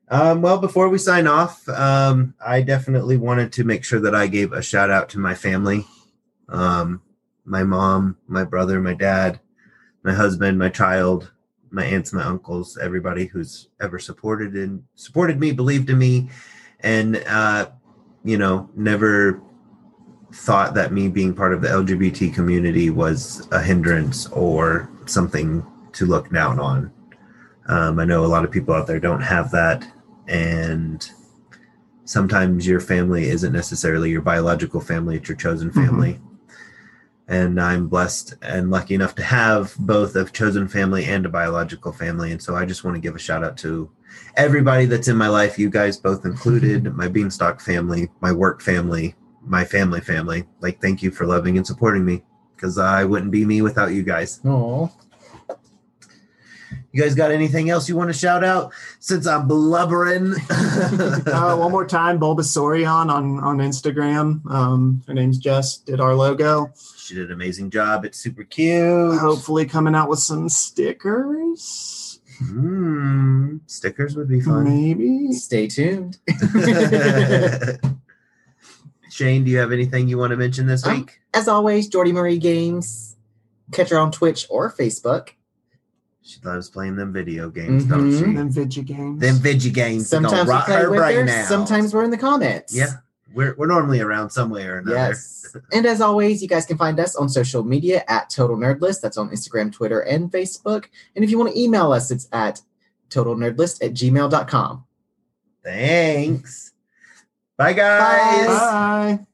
Um, well, before we sign off, um, I definitely wanted to make sure that I gave a shout out to my family. Um, my mom, my brother, my dad, my husband, my child, my aunts, my uncles, everybody who's ever supported and supported me, believed in me, and, uh, you know, never thought that me being part of the L G B T community was a hindrance or something to look down on. Um, I know a lot of people out there don't have that. And sometimes your family isn't necessarily your biological family, it's your chosen family. Mm-hmm. And I'm blessed and lucky enough to have both a chosen family and a biological family. And so I just want to give a shout out to everybody that's in my life, you guys both included, mm-hmm. my Beanstalk family, my work family, my family family. Like, thank you for loving and supporting me, because I wouldn't be me without you guys. Aww. You guys got anything else you want to shout out since I'm blubbering? uh, one more time, Bulbasaurion on, on Instagram. Um, her name's Jess, did our logo. She did an amazing job. It's super cute. Hopefully coming out with some stickers. Mm, stickers would be fun. Maybe. Stay tuned. Shane, do you have anything you want to mention this um, week? As always, Jordy Marie Games. Catch her on Twitch or Facebook. She loves playing them video games, mm-hmm. don't she? Them video games. Them video games. Sometimes we play with her, now. Sometimes we're in the comments. Yeah, we're we're normally around some way or another. Yes. And as always, you guys can find us on social media at Total Nerdlist. That's on Instagram, Twitter, and Facebook. And if you want to email us, it's at totalnerdlist at gmail dot com. Thanks. Bye, guys. Bye. Bye.